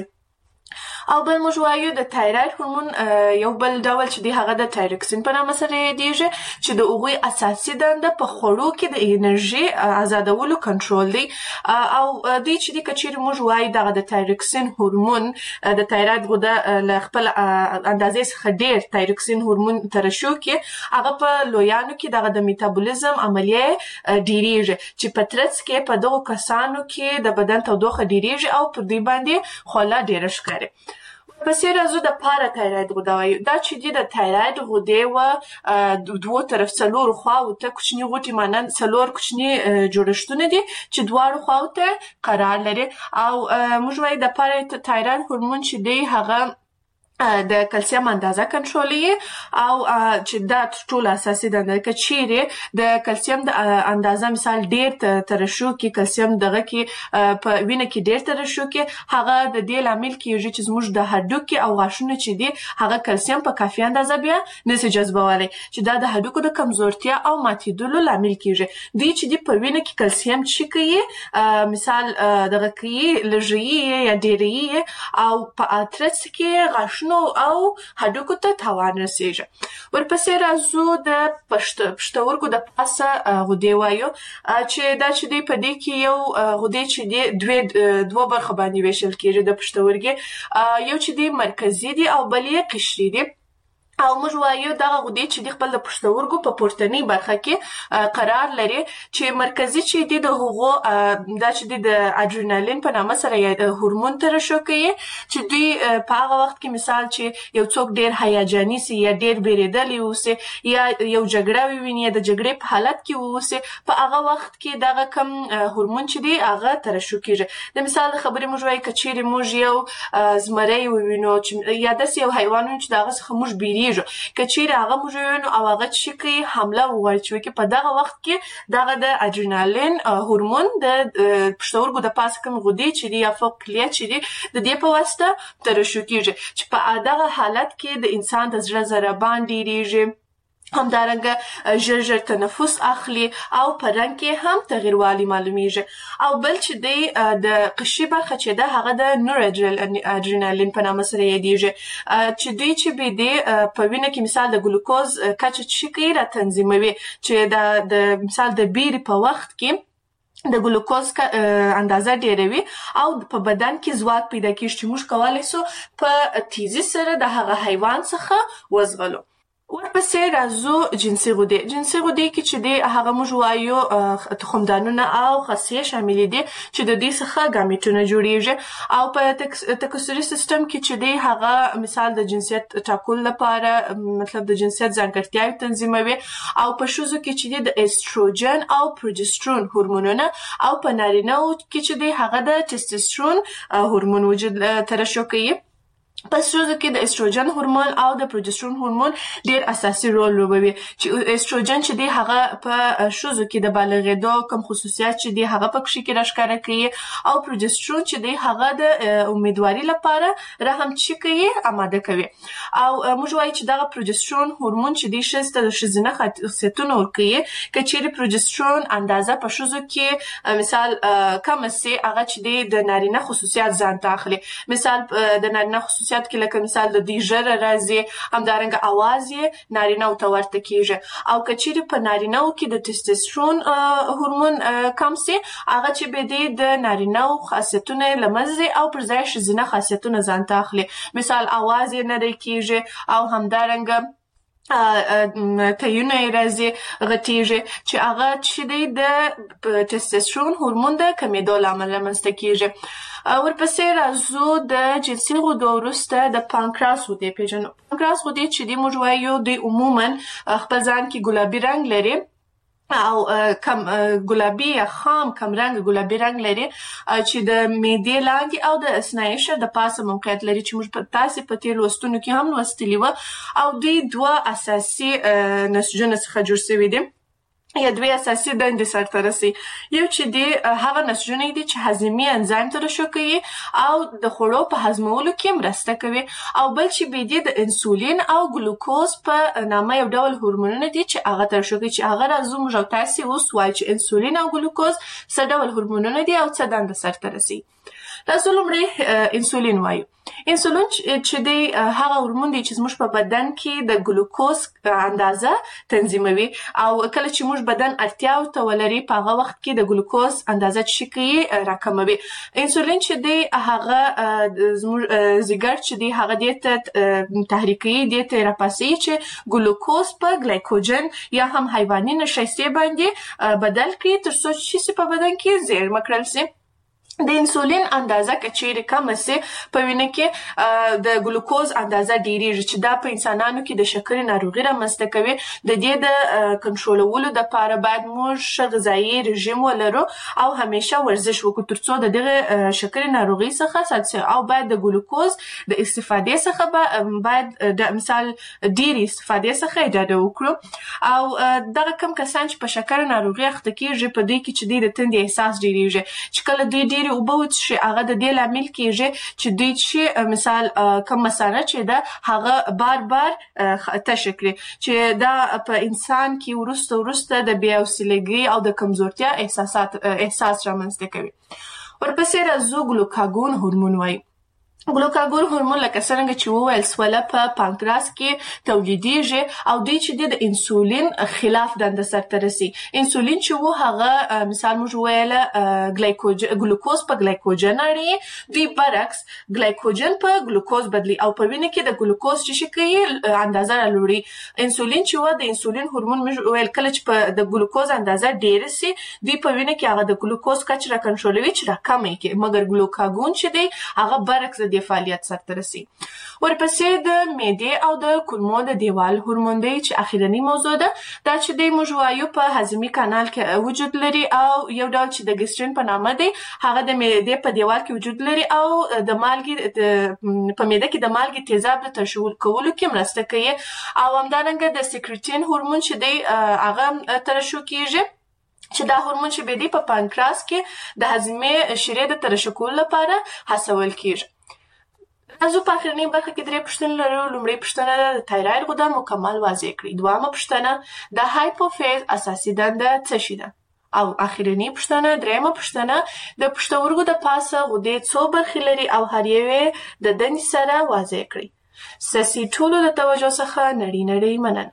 او بل موږ وایو د تایراید هورمون یو بل ډول چې دی هغه د تایروکسین په نامه سره یادیږي، چې د هغوی اساسي دنده په خوړو کې د انرژي آزادولو کنټرول دی. او دوی چې دی که چیرې موږ وایو دغه د تایروکسین هورمون د تایراید غده له خپل اندازې څخه ډېر تایروکسین هورمون ترشح کړي، هغه په لویانو کې دغه د میتابولیزم عملیه ډېرېږي، چې په ترڅ کې په دغو کسانو کې د بدن تودوخه ډېرېږي او پر دوی باندې خوله ډېره ښکاري. پسې راځو د پارا تایراید غده وایو. دا چې دي د تایراید غدې و دوو طرف څلورو خواو ته کوچني غوټې مانند څلور کوچني جوړښتونه دي چې دواړو خواو ته قرار لري. او موږ وایو د پارا تایراید هورمون چې دی هغه د کلسیم اندازه کنټرولوي، او چې دا تر ټولو اساسي دنده که چیرې د کلسیم د اندازه مثال ډېر ترشح کړي، کلسیم دغه کې په وینه کې ډېر ترشح کړي، هغه د دې لامل کېږي چې زموږ د هډوکي او غاښونه چې دي هغه کلسیم په کافي اندازه بیا نسي جذبولی، چې دا د هډوکو د کمزورتیا او ماتېدلو لامل کېږي. دوی چې دي په وینه کې کلسیم چې کوي مثال دغه کوي لږوي یا ډېروي، او په ترڅ کې غاښونه غاښونو او هډوکو ته تاوان رسیږي. ورپسې راځو د پښتورګو د پاسه غدې وایو چې دا چې دی په دې کې یو غدې چې دی دوه دوه برخه باندې ویشل کېږي د پښتورګي، یو چې دی مرکزي دی او بل یې قشري دی. او موږ وایو دغه غدې چې د خپل د پښتورګو په پورتنۍ برخه کې قرار لري، چې مرکزي چې دی د هغو دا چې د اډرینالین په نامه سره هورمون ترشح کوي، چې دوی په هغه وخت کې مثال چې یو څوک ډېر هیجاني سي یا ډېر بیریدلی اوسي یا یو جګړه وویني یا د جګړې په حالت کې واوسي، په هغه وخت کې دغه کم هورمون چې دی هغه ترشح کېږي. د مثال د خبرې موږ وایو که چیرې موږ یو زمری ووینو یا داسې یو حیوان ووینو چې د هغه څخه موږ بیریږو، که چیرې هغه موږ ووینو او هغه چې کوي حمله وغواړي چې وکړي، په دغه وخت کې دغه د اډرینالین هورمون د پښتورګو د پاسه کوم غدې چې دي یا فوق کلیه چې دي د دې په واسطه ترشح کېږي، چې په دغه حالت کې د انسان د زړه ضربان ډېرېږي، همدارنګه ژر ژر تنفس اخلي او په رنګ کې هم تغیروالی معلومیږي. او بل چې دی د قشري برخه چې ده هغه د نور اډرینالین په نامه سره یادیږي، چې دوی چې به دی په وینه کې مثال د ګلوکوز کچه چې کوي را تنظیموي، چې د مثال د بیرې په وخت کې د ګلوکوز اندازه ډیروي او په بدن کې ځواک پیدا کیږي چې موږ کولی سو په تیزی سره د هغه حیوان څخه وزغلو. ورپسې راځو جنسي غدې. جنسي غدې کې چې دی هغه موږ وایو تخمدانونه او خصیې شاملې دي چې د دې څخه ګامیټونه جوړیږي، او په تکثري سیستم کې چې دی هغه مثال د جنسیت ټاکلو لپاره مطلب د جنسیت ځانګړتیاوې تنظیموي، او په ښځو کې چې دی د ایستروجن او پروجسترون هورمونونه، او په نارینه‌و کې چې دی هغه د ټسټوسترون هورمون وجود ترشح کوي. په ښځو کې د ایستروجن هورمون او د پروجسترون هورمون ډېر اساسي رول لوبوي، چې ایستروجن چې دی هغه په ښځو کې د بالغېدو کوم خصوصیات چې دی هغه په کښې کې راښکاره کوي، او پروجسترون چې دی هغه د امیدواري لپاره رحم چې کوي اماده کوي. او موږ وایو چې دغه پروجسترون هورمون چې دی ښځې ته د ښځینه خاصیتونه ورکوي. که چیرې پروجسترون اندازه په ښځو کې مثال کمه سي، هغه چې دی د نارینه خصوصیات ځان ته اخلي، مثال د نارینه خصوصیات کې لکه مثال د دوی ژره راځي، همدارنګه اواز یې نارینه‌و ته ورته کېږي. او که چیرې په نارینه‌و کې د ټسټوسترون هورمون کم سي، هغه چې به دی د نارینه‌و خاصیتونه یې له منځه او پر ځای ښځینه خاصیتونه ځان ته اخلي، مثال اواز یې نری کېږي او همدارنګه تیونه یې راځي غټېږي، چې هغه چې دی د ټسټوسترون هورمون د کمېدو له امله رامنځته کېږي. ورپسې راځو د جنسي غدو وروسته د پانکراس غدې پېژنو. پانکراس غدې چې دی موږ وایو دوی عموما خپل ځان کې ګلابي رنګ لري او کم ګلابي یا خام کم رنګ ګلابي رنګ لري، چې د معدې لاندې او د اثنایي د پاسه موقعیت لري، چې موږ تاسې په تېر لوستونو کې هم لوستلي وه. او دوی دوه اساسي نسجونه څخه جوړ شوي دي یا دوی اساسي دندې سرته رسوي. یو چې دی هغه نسجونه دي چې هضمي انزایم ترشح کوي او د خوړو په هضمولو کې مرسته کوي، او بل چې به دی د انسولین او ګلوکوز په نامه یو ډول هورمونونه دي چې هغه ترشح کوي، چې هغه راځو موږ او تاسې اوس وایو چې انسولین او ګلوکوز څه ډول هورمونونه دي او څه دنده سرته رسوي. راځو لومړی انسولین وایو. انسولین چې دی هغه هورمون دی چې زموږ په بدن کې د ګلوکوز اندازه تنظیموي، او کله چې موږ بدن اړتیا ورته ولري په هغه وخت کې د ګلوکوز اندازه چې کوي راکموي. انسولین چې دی هغه زموږ ځیګر چې دی هغه دې ته تحریکوي، دې ته راپاڅوي چې ګلوکوز په ګلایکوجن یا هم حیواني نشایستې باندې بدل کړي، تر څو چې په بدن کې زېرمه کړل شي. د انسولین اندازه که چیرې کمه سي، په وینه کې د ګلوکوز اندازه ډیریږي، چې دا په انسانانو کې د شکرې ناروغي رامنځته کوي. د دې د کنټرولولو دپاره باید موږ ښه غذایي رژیم ولرو او همیشه ورزش وکړو، تر څو د دغه شکرې ناروغۍ څخه ساتل شي. او باید د ګلوکوز د استفادې څخه باید د مثال ډیرې استفادې څخه ډډه وکړو. او دغه کم کسان چې په شکرې ناروغي اخته کېږي، په دوی کې چې دوی د تندې احساس ډیریږي، چې کله دوی ډېر اوبه وڅښي، هغه د دې لامل کېږي چې دوی چې مثال کم مثانه چې ده هغه بار بار تشه کړي، چې دا په انسان کې وروسته وروسته د بې حوصلګۍ او د کمزورتیا احساسات احساس رامنځته کوي. ورپسې راځو ګلوکاګون هورمون وایي. ګلوکاګون هورمون لکه څرنګه چې وویل سوله په پانکراس کې تولیدېږي او دی چې دی د انسولین خلاف دنده سرته رسي. انسولین چې و هغه مثال موږ وویله ګلوکوز په ګلایکوجن اړوي، دوی برعکس ګلایکوجن په ګلوکوز بدلي او په وینه کې د ګلوکوز چې شي کوي اندازه رالوړي. انسولین چې و د انسولین هورمون موږ وویل کله چې په د ګلوکوز اندازه ډېره سي دوی په وینه کې هغه د ګلوکوز کچه راکنټرولوي چې راکمه یې کړي، مګر ګلوکاګون چې دی هغه برعکس د فعالیت سرته رسي. ورپسې د معدې او د کولمو د دیوال هورمون دی چې اخیرنی موضوع ده. دا چې دی موږ وایو په هضمي کانال کې وجود لري او یو ډول چې د ګسترین په نامه دی هغه د معدې په دیوال کې وجود لري او د مالګې په معده کې د مالګې تیزاب د ترشح کولو کې مرسته کوي. او همدارنګه د سیکریټین هورمون چې دی هغه ترشح کیږي چې دا هورمون چې به دی په پانکراس کې د هضمي شیرې د ترشح کولو لپاره هڅول کیږي. تاسو په اخرنۍ برخه کې درې پوښتنې لرو. لومړۍ پوښتنه ده د تایراید غده مکمل واضح کړئ. دویمه پوښتنه د هایپوفیز اساسي دنده څه شي ده؟ او اخرنۍ پوښتنه دریمه پوښتنه د پښتورګو د پاسه غدې څو برخې لري او هر یوې د دندې سره واضح کړئ. ستاسې ټولو د توجه څخه نړۍ نړۍ مننه.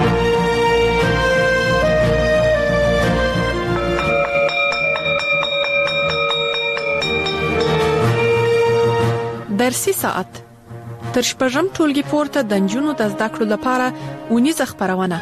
درسي ساعت تر شپږم ټولګي پورته د نجونو د زده کړو لپاره ونیزه خپرونه.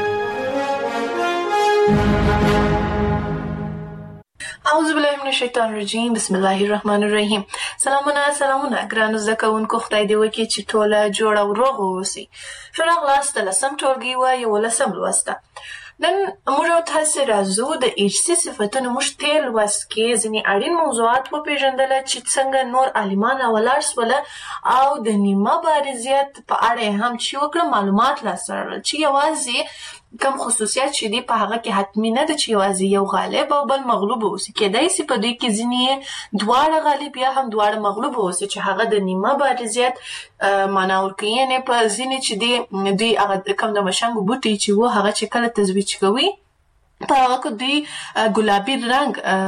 اعوذ بالله من الشیطان الرجیم بسم الله الرحمن الرحیم. سلامونه سلامونه ګرانو زده کوونکو، خدای دې وکړي چې ټوله جوړ او روغ واوسئ. ښه راغلاست د لسم ټولګي و یولسم لوسته. نن موږ او تاسې راځو د ارثي صفتونو موږ تېر لوست کې ځینې اړین موضوعات وپېژندله چې څنګه نور عالمان راولاړ سوله او د نیمه بارزیت په اړه یې هم چې وکړه معلومات لاسته راوړل چې یوازې کم خصوصیات چې دي په هغه کې حتمي نه ده چې یوازې یو غالب او بل مغلوب اوسي. کېدای سي په دوی کې ځینې دواړه غالب یا هم دواړه مغلوب اوسي چې هغه د نیمه بارزیت معنا ورکوي. یعنې په ځینې چې دي دوی هغه کم د مشنګو بوټي چې و هغه چې کله تزویج کوي په هغه کې دوی ګلابي رنګ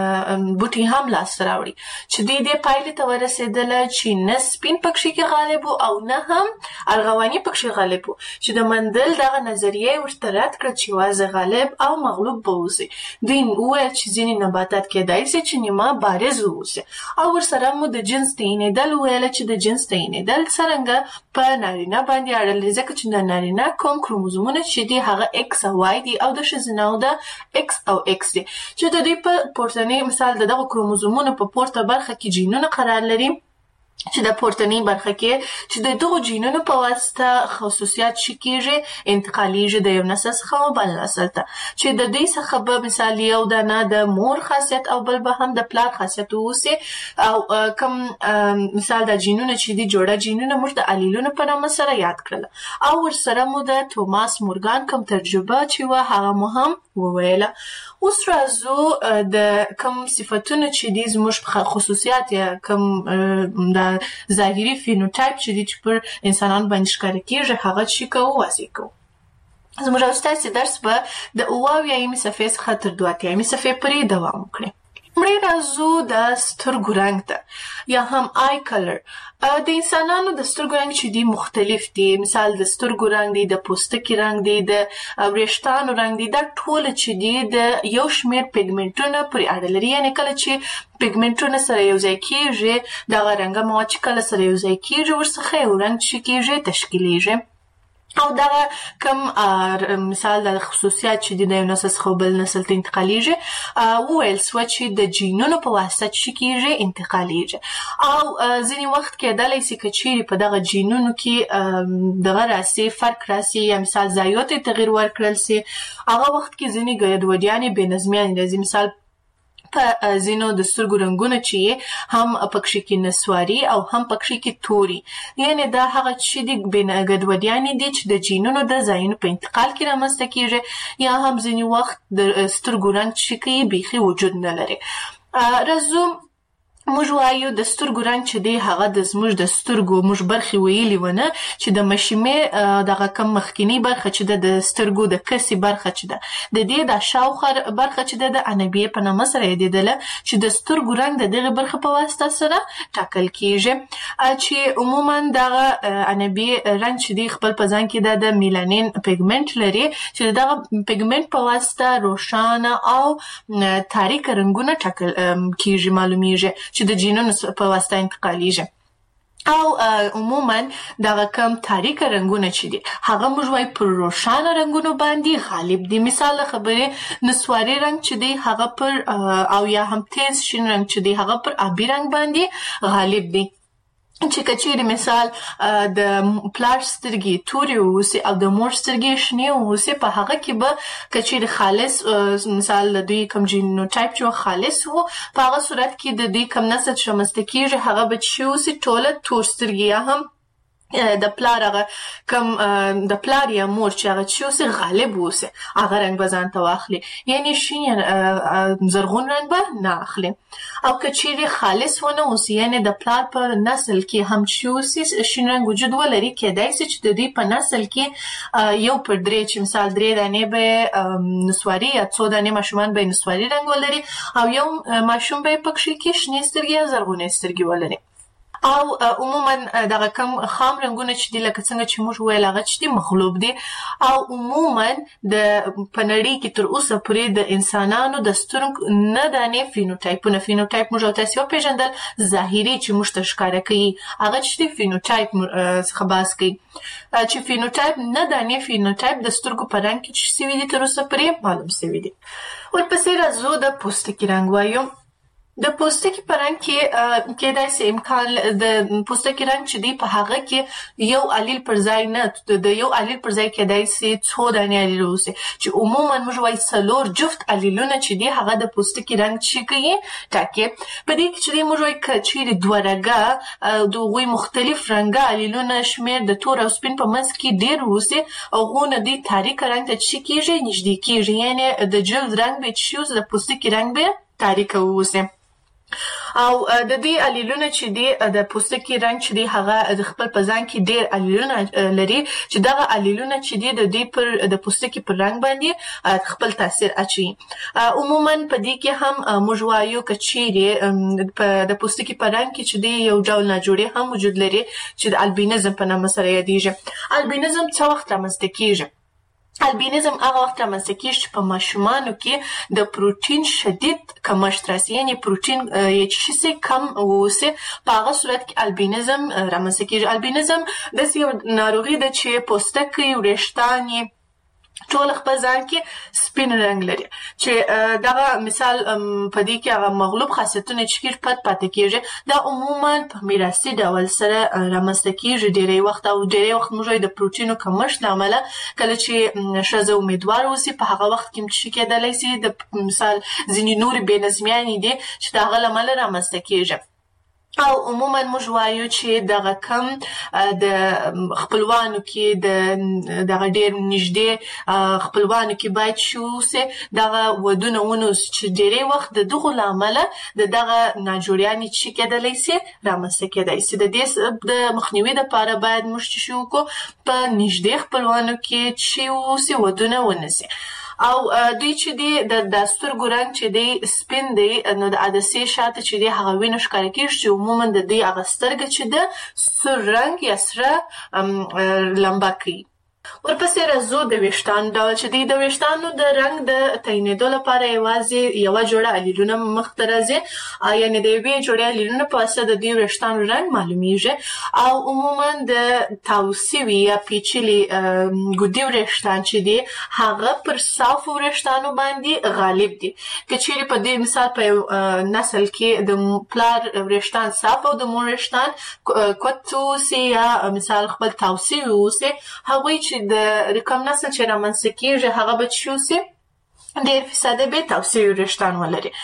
بوټي هم لاسته راوړي چې دوی دې پایلې ته ورسېدله چې نه سپین پکښې کې غالب و او نه هم ارغواني پکښې غالب و، چې د مندل دغه نظریه یې ورته رد کړه چې یوازې غالب او مغلوب به اوسي. دوی وویل چې ځینې نباتات کېدای سي چې نیمه بارز واوسي. او ورسره مو د جنس تعینېدل وویله چې د جنس تعینېدل څرنګه په نارینه باندې اړه لري، ځکه چې د نارینه کوم کروموزومونه چې دي هغه ایکس او وای دي او د ښځینه د ایکس او ایکس دي، چې د دوی په پورتنۍ مثال د دغه کروموزومونو په پورته برخه کې جینونه قرار لري چې د پورتنۍ برخه کې چې د دغو جینونو په واسطه خصوصیات شي کېږي انتقالیږي د یو نسل څخه بل نسل ته، چې د دوی څخه به مثال یو دانه د مور خاصیت او بل به هم د پلار خاصیت واوسي. او کم مثال د جینونه چې دي جوړه جینونه موږ د الیلونو په نامه سره یاد کړل. او ورسره مو د توماس مورګان کوم تجربه چې وه هغه مو هم وویله. اوس راځو د کوم صفتونه چې دي زموږ خصوصیات یا کوم د ظاهري فینوټایپ چې دي چې پر انسانانو باندې ښکاره کېږي هغه چې کوو واضح کوو. زموږ او ستاسې درس به د اوه اویایمې صفحې څخه تر دوه اتیایمې صفحې پورې دوام وکړي. مړی راځو د سترګو رنګ ته یا هم آی کلر. د انسانانو د سترګو رنګ چې دی مختلف دي، مثال د سترګو رنګ دی، د پوستکي رنګ دی، د وریښتانو رنګ دی، دا ټول چې دی د یو شمېر پیګمنټونه پورې اړه لري. یعنې کله چې پیګمنټونه سره یو ځای کېږي دغه رنګه مواد چې کله سره یو ځای کېږي ورڅخه یو رنګ چې کېږي تشکیلیږي. او دغه کم مثال د خصوصیات چې د یو نسل څخه بل نسل ته انتقالیږي وویل سوه چې د جینونو په واسطه چې کېږي انتقالیږي. او ځینې وخت کېدلی سي که چیرې په دغه جینونو کې دغه راسي فرق راسي یا مثال ځایو ته تغیر ورکړل سي، هغه وخت کې ځینې ګډوډیانې بې نظمیانې راځي. مثال په ځینو د سترګو رنګونه چې هم پکښې کې نسواري او هم پکښې کې توري، یعنې دا هغه چې د ګډوډیانې دي چې د جینونو د ځایونو په انتقال کې رامنځته کېږي، یا هم ځینې وخت د سترګو رنګ چې کوي بیخي وجود نه لري. راځو موږ وایو د سترګو رنګ چې دی هغه د زموږ د سترګو موږ برخې ویلې ونه چې د مشیمې دغه کم مخکینی برخه چې ده د سترګو د کسي برخه چې ده د دې د شاوخوا برخه چې ده د انبیې په نامه سره یادېدله چې د سترګو رنګ د دغه برخه په واسطه سره ټاکل کیږي چې عموما دغه انبیې رنګ چې دی خپل په ځان کې د میلانین پیګمنټ لري چې دغه پیګمنټ په واسطه روښانه او تاریک رنګونه ټاکل کیږي معلومیږي چې د جینونو په واسطه انتقالیږي او عموما دغه کم تاریک رنګونه چې دي هغه موږ وایو پر روښانه رنګونو باندې غالب دي. مثال خبرې نسواري رنګ چې دی هغه پر او یا هم تیز شین رنګ چې دی هغه پر آبي رنګ باندې غالب دي. چې کچېرې مثال د پلار سترګې تورې واوسي او د مور سترګې شنې واوسي په هغه کې به کچېرې خالص مثال د دوی کوم جینوټایپ چې خالص وو په هغه صورت کې د دوی کوم نسل چې رامنځته کېږي هغه به چې واوسي ټوله تور سترګې یا هم د پلار هغه کم د پلار یا مور چې هغه چې اوسه غالب اوسه هغه رنګ به ځان ته واخلي یعنی شین زرغون رنګ به نه اخلي او کچېرې خالص ونه اوسه یعنی د پلار په نسل کې هم چې اوسه شین رنګ وجود ولري کېدای شي چې د دې په نسل کې یو پر درې چې مثال درې دانې به نسواري یا څو دانې ماشومان به نسواري رنګ ولري او یو ماشوم به پکې کې شنې سترګې یا زرغونې سترګې ولري. او عموما دغه کم خام رنګونه چې دي لکه څنګه چې موږ ویل هغه چې دي مغلوب دي او عموما د په نړۍ کې تر اوسه پورې د انسانانو د سترګو نه دانې فینوټایپونه فینوټایپ موږ تاسو پیژندل ظاهري چې موږ ته ښکاره کوي هغه چې دي فینوټایپ څخه بحث کوي چې فینوټایپ نه دانې فینوټایپ د سترګو په رنګ کې چې سوي دي تر اوسه پورې معلوم سوي دي. ورپسې راځو د پوستکي رنګ وایو. د پوستکي په رنګ کې کېدای شي امکان د پوستکي رنګ چې دی په هغه کې یو الیل پر ځای نه د یو الیل پر ځای کېدای شي څو دانې الیل اوسي چې عموما موږ وایو څلور جفت الیلونه چې دی هغه د پوستکي رنګ چې کوي ټاکي په دې کې چې موږ وایو چې دوه رنګه د غوي مختلف رنګه الیلونه شمیر د تور او سپین په منځ کې ډیر اوسي او غونه دی تاریک رنګ ته چې کېږي نږدې کېږي یعنی د جلد رنګ به چې د پوستکي رنګ به تاریک اوسي او د دې الیلونه چې دی د پوستکي رنګ چې دی هغه د خپل په ځان کې ډېر الیلونه لري چې دغه الیلونه چې دی د دې پر د پوستکي پر رنګ باندې خپل تاثیر اچوي. عموما په دې کې هم موږ وایو کچېرې د پوستکي په رنګ کې چې دی یو ډول ناجوړي هم وجود لري چې د البینزم په نامه سره یادېږي. البینزم څه وخت رامنځته کېږي؟ البینزم هغه وخت رامنځته کېږي چې په ماشومانو کې د پروتین شدید کمښت راسي یعنی پروتین یې چې کم اوسي په هغه صورت کې البینزم رامنځته کېږي. البینزم داسې یو ناروغي ده چې پوستکی وریښتان ټول خپل ځان کې سپین رنګ لري چې دغه مثال په دې کې هغه مغلوب خاصیتونه چې کېږي پات پاتې کېږي دا عموما په میراثي ډول سره رامنځته کېږي ډېری وخت او ډېری وخت موږ د پروتینو کمښت له امله کله چې ښځه امیدوار اوسي په هغه وخت کې چې کېدلی شي د مثال ځینې نورې بې نظمیانې دي چې د هغه له امله رامنځته کېږي. او عموما موږ وایو چې دغه کم د خپلوانو کې د دغه ډېر نږدې خپلوانو کې باید شوسي دغه ودونه ونوس چې ډېری وخت د دغه له امله د دغه ناجوړیانې چې کېدلی شي رامنځته کېدای شي. د دې د مخنیوي دپاره باید موږ چې شو وکړو په نږدې خپلوانو کې چې اوسي ودونه ونسي. او دوی چې دی د سترګو رنګ چې دی سپین دی نو د عدسې شاته چې دی هغه وینه ښکاره کېږي چې عموما د دوی هغه سترګه چې ده سور رنګ یا سره لمبه کوي. ورپسې راځو د ویښتانو ډول چې دی د ویښتانو د رنګ د تعینېدو لپاره یوازې یوه جوړه الیلونه مخته راځي یعنې د یوې جوړې الیلونه په واسطه د دوی ویښتانو رنګ معلومیږي او عموما د تاو سوي یا پیچلي ګودي وریښتان چې دی هغه پر صافو وریښتانو باندې غالب دي. که چیرې په دې مثال په یو نسل کې د پلار وریښتان صاف او د مور وریښتان کوت اوسي یا مثال خپل تاو سوي اوسي هغوی چې د کوم نسل چې رامنځته کېږي هغه به چې اوسي ډېر فیصده به تاو سوي وریښتان ولري.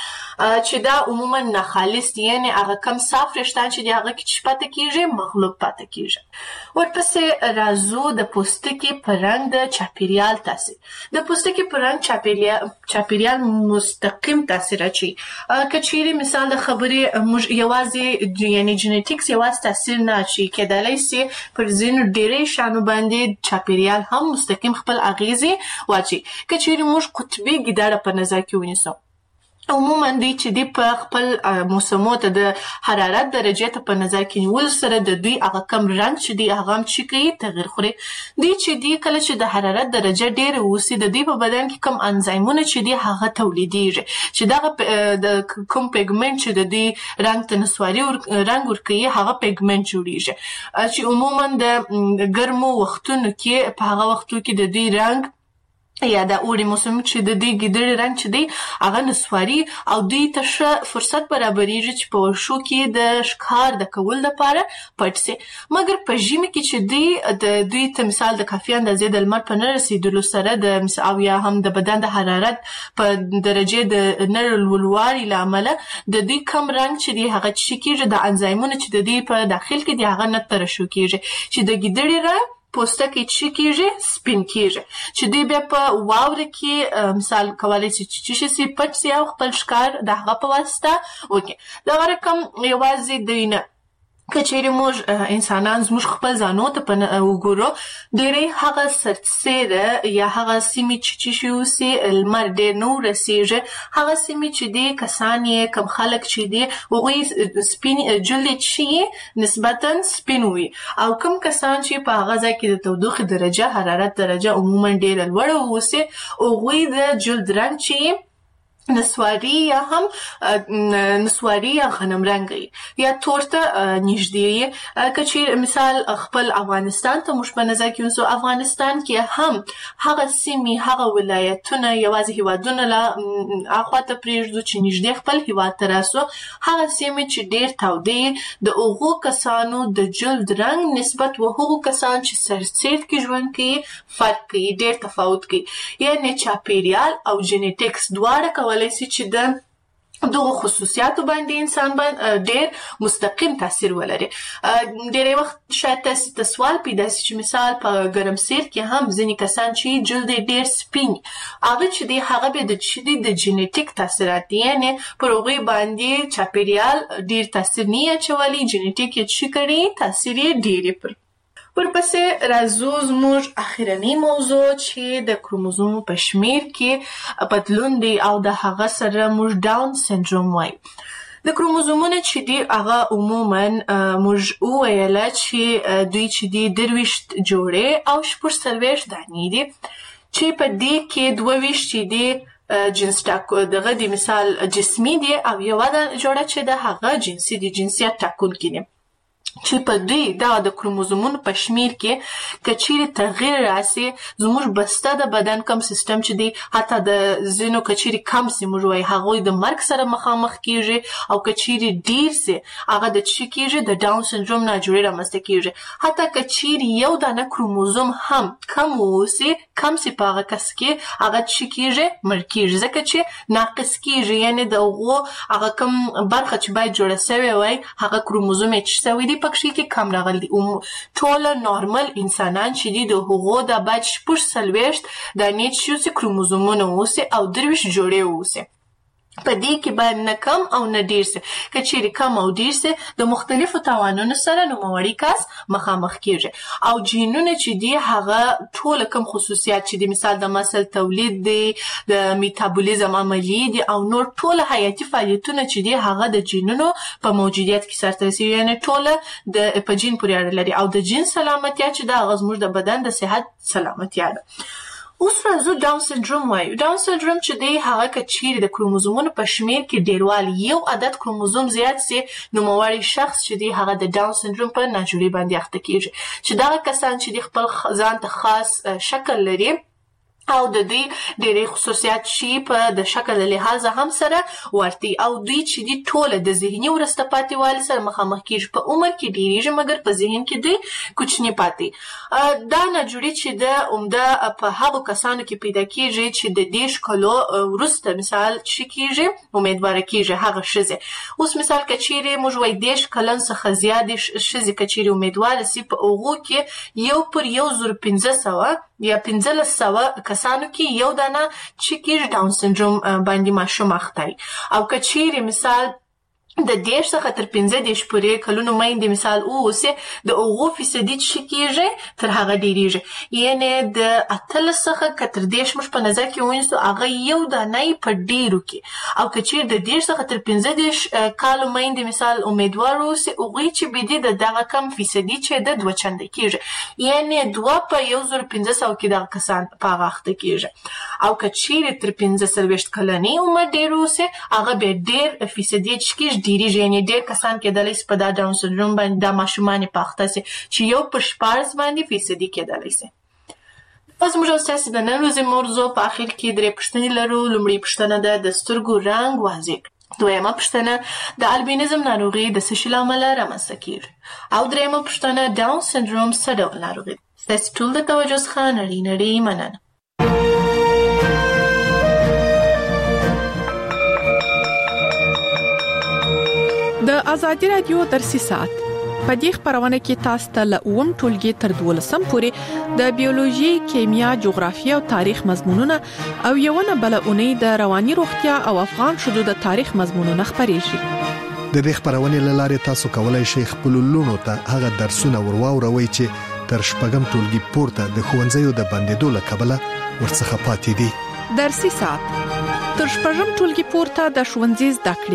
چې دا عموما ناخالص دي، یعنی هغه کم صاف ویښتان چې دي هغه کې چې پاتې کېږي مغلوب پاتې کېږي. ورپسې راځو د پوستکي په رنګ د چاپیریال تاثیر. د پوستکي په رنګ چاپیریال چاپیریال مستقیم تاثیر اچوي. که چیرې مثال د خبرې موږ یوازې یعنی جنیټیکس یوازې تاثیر نه اچوي، کېدلی سي پر ځینو ډېرې شیانو باندې چاپیریال هم مستقیم خپل اغیزې واچوي. که چیرې موږ قطبي ګیدړه په نظر کې ونیسو، عموما دوی چې دی په خپل موسمو ته د حرارت درجې ته په نظر کې نیول سره د دوی هغه کم رنګ چې دی هغه هم چې کوي تغیر خوري. دوی چې دی کله چې د حرارت درجه ډېره اوسي د دوی په بدن کې کم انزایمونه چې دی هغه تولیدېږي چې دغه د کوم پیګمنټ چې د دوی رنګ ته نسواري رنګ ورکوي هغه پیګمنټ جوړېږي چې عموما د ګرمو وختونو کې په هغه وختو کې د دوی رنګ یا د اوړي موسم چې د دې ګیدړې رنګ چې دی هغه نسواري او دوی ته ښه فرصت برابرېږي چې په ورشو کې د ښکار د کول لپاره پټ سي. مګر په ژمي کې چې دی د دوی ته مثال د کافي اندازې د لمر په نه رسېدلو سره د او یا هم د بدن د حرارت په درجې د نه لوړوالي له امله د دوی کم رنګ چې دی هغه چې کېږي د انزایمونو چې د دوی په داخل کې دی هغه نه ترشح کېږي چې د ګیدړې رنګ پوستکی چې کېږي سپین کېږي چې دوی بیا په واوره کې مثال کولی شي چې شي سي پټ سي او خپل ښکار د هغه په واسطه وکړي. دغه رقم یوازې دوی نه، که چیرې موږ انسانان زموږ خپل ځانو ته په وګورو ډېری هغه سرسیره یا هغه سیمې چې چې شي اوسي لمر ډېر نه ورسېږي هغه سیمې چې دی کسان یې کم خلک چې دی هغوی سپین جلد یې چې نسبتا سپین وي او کم کسان چې په هغه ځای کې د تودوخې درجه حرارت درجه عموما ډېره لوړه اوسي هغوی د جلد رنګ چې نسواري یا هم نسواري یا غنم رنګي یا تور ته نږدې. که چې مثال خپل افغانستان ته موږ په نظر کې ونیسو، افغانستان کې هم هغه سیمې هغه ولایتونه یوازې هیوادونه له اخوا ته پرېږدو چې نږدې خپل هیواد ته راسو، هغه سیمې چې ډېر تودې د هغو کسانو د جلد رنګ نسبت و هغو کسان چې سرسید کې ژوند کوي فرق کوي، ډېر تفاوت کوي. یعنې چاپیریال او جنیټیکس دواړه کولی سي چې د دغه خصوصیاتو باندې انسان باندې ډېر مستقیم تاثیر ولري. ډېری وخت شاید تاسو ته سوال پیدا سي چې مثال په ګرمسیر کې هم ځینې کسان چې جلد یې ډېر سپین هغه چې دی هغه به د چې دی د جنیټیک تاثیرات دي، یعنې پر هغوی باندې چاپیریال ډېر تاثیر نه یې اچولی، جنیټیک یې څه کړي تاثیر یې ډېر یې پر. ورپسې راځو زموږ اخرنۍ موضوع چې د کروموزوم په شمیر کې بدلون دی او د هغه سره موږ ډاون سنډروم وایو. د کروموزومونه چې دی هغه عموما موږ وویله چې دوی چې دی درویشت جوړې او شپږ څلوېښت دانې دي چې په دې کې دوه ویشت چې دی جنس ټاکو دغه د مثال جسمي دي او یوه جوړه چې د هغه جنسي دي جنسیت ټاکونکي دي چې په دوی دا د کروموزومونو په شمیر کې که چیرې تغییر راسي زموږ بسته د بدن کم سیستم چې دی حتی د ځینو که چیرې کم سي موږ وایي هغوی د مرګ سره مخامخ کېږي او که چیرې ډېر سي هغه د څه کېږي د ډاون سنډروم ناجوړي رامنځته کېږي. حتی که چیرې یو دانه کروموزوم هم کم واوسي کم سي په هغه کس کې هغه څه کېږي مړ کېږي ځکه چې ناقص کېږي، یعنې د هغو هغه کم برخه چې باید جوړه سوې وای هغه کروموزوم یې څه سوی دی پکښې کې کم راغلی دي. ټوله نارمل انسانان چې دي د هغو د باید شپږ څلوېښت دانې چې اوسي کروموزومونه اوسي او درویشت جوړې اوسي. په دې کې باید نه کم او نه ډېر سي. که چیرې کم او ډېر سي د مختلفو تاوانونو سره نوموړی کس مخامخ کېږي او جینونه چې دي هغه ټوله کم خصوصیات چې دي مثال د مسل تولید دی، د میتابولیزم عملیې دي او نور ټوله حیاتي فعالیتونه چې دي هغه د جینونو په موجودیت کې سرته رسوي، یعنې ټوله د په جین پورې اړه لري او د جین سلامتیا چې دا هغه زموږ د بدن د صحت سلامتیا ده. اوس راځو ډاون سنډروم وایو. ډاون سنډروم چې دی هغه که چیرې د کروموزومونو په شمیر کې ډېروالی یو عدد کروموزوم زیات سي نوموړی شخص چې دی هغه د ډاون سنډروم په ناجوړي باندې اخته کېږي چې دغه کسان چې دی خپل ځان ته خاص شکل لري او د دې ډېرې خصوصیات شي په د شکل لحاظ هم سره ورتي او دوی چې دي ټوله د ذهني ورسته پاتې والي سره مخامخ کیږي په عمر کې ډېریږي مګر په ذهن کې دی کوچني پاتې دا ناجوړي چې د عمده په هغو کسانو کې پیدا کیږي چې د دېرش کلو وروسته مثال چې کیږي امیدواره کیږي هغه ښځې اوس مثال که چیرې موږ وایي دېرش کلن څخه زیاتې ښځې که چیرې امیدواره سي په هغو کې یو پر یو زر پنځه سوه یا پنځلس سوه کسانو کې یو دانه چې کېږي ډاون سنډروم باندې ماشوم اخته وي او که چیرې مثال د دېرش څخه تر پنځه دېرش پورې کلونو میندې مثال واوسي د هغو فیصدي چې کېږي تر هغه ډېرېږي یعنې د اتلس څخه که تر دېرش موږ په نظر کې ونیسو هغه یو دانه یې په ډېرو کې او که چیرې د دېرش څخه تر پنځه دېرش کالو میندې مثال امیدوار واوسي هغوی چې به دي د دغه کم فیصدي چې د دوه چنده کېږي یعنې دوه په یو زر پنځه سوه کې دغه کسان په هغه اخته کېږي او که چیرې تر پنځه څلوېښت کلنۍ عمر ډېر واوسي هغه بیا ډېر فیصدي چې کېږي ډېریږي یعنې ډېر کسان کېدلی سي په دا ډاون سنډروم باندې دا ماشومان یې په اخته سي چې یو پر شپاړس باندې فیصدي کېدلی سي. اوس موږ او ستاسې د نن ورځې موضوع په اخر کې درې پوښتنې لرو. لومړۍ پوښتنه ده د سترګو رنګ واضح کړئ. دویمه پوښتنه د البینزم ناروغي د څه شي له امله رامنځته کېږي او درېیمه پوښتنه ډاون سنډروم څه ډول ناروغي ده. ستاسې ټول د توجه څخه نړۍ نړۍ مننه. د ازادي رادیو درسي ساعت په دې خبرونه کې تاسو ته له اووم ټولګي تر دولسم پورې د بیولوژي، کیمیا، جغرافیه او تاریخ مضمونونه او یوونه بل اونۍ د رواني روغتیا او افغان شذو د تاریخ مضمونونه خبرېږي. د دې خبرونه لاره تاسو کولای شئ خپل لونو ته هغه درسونه ورواوروي چې تر شپږم ټولګي پورته د ښوونځیو د بندیدو له کبله ورڅخه پاتې دي. درسي ساعت تر شپږم ټولګي پورته د ښوونځي زده کړې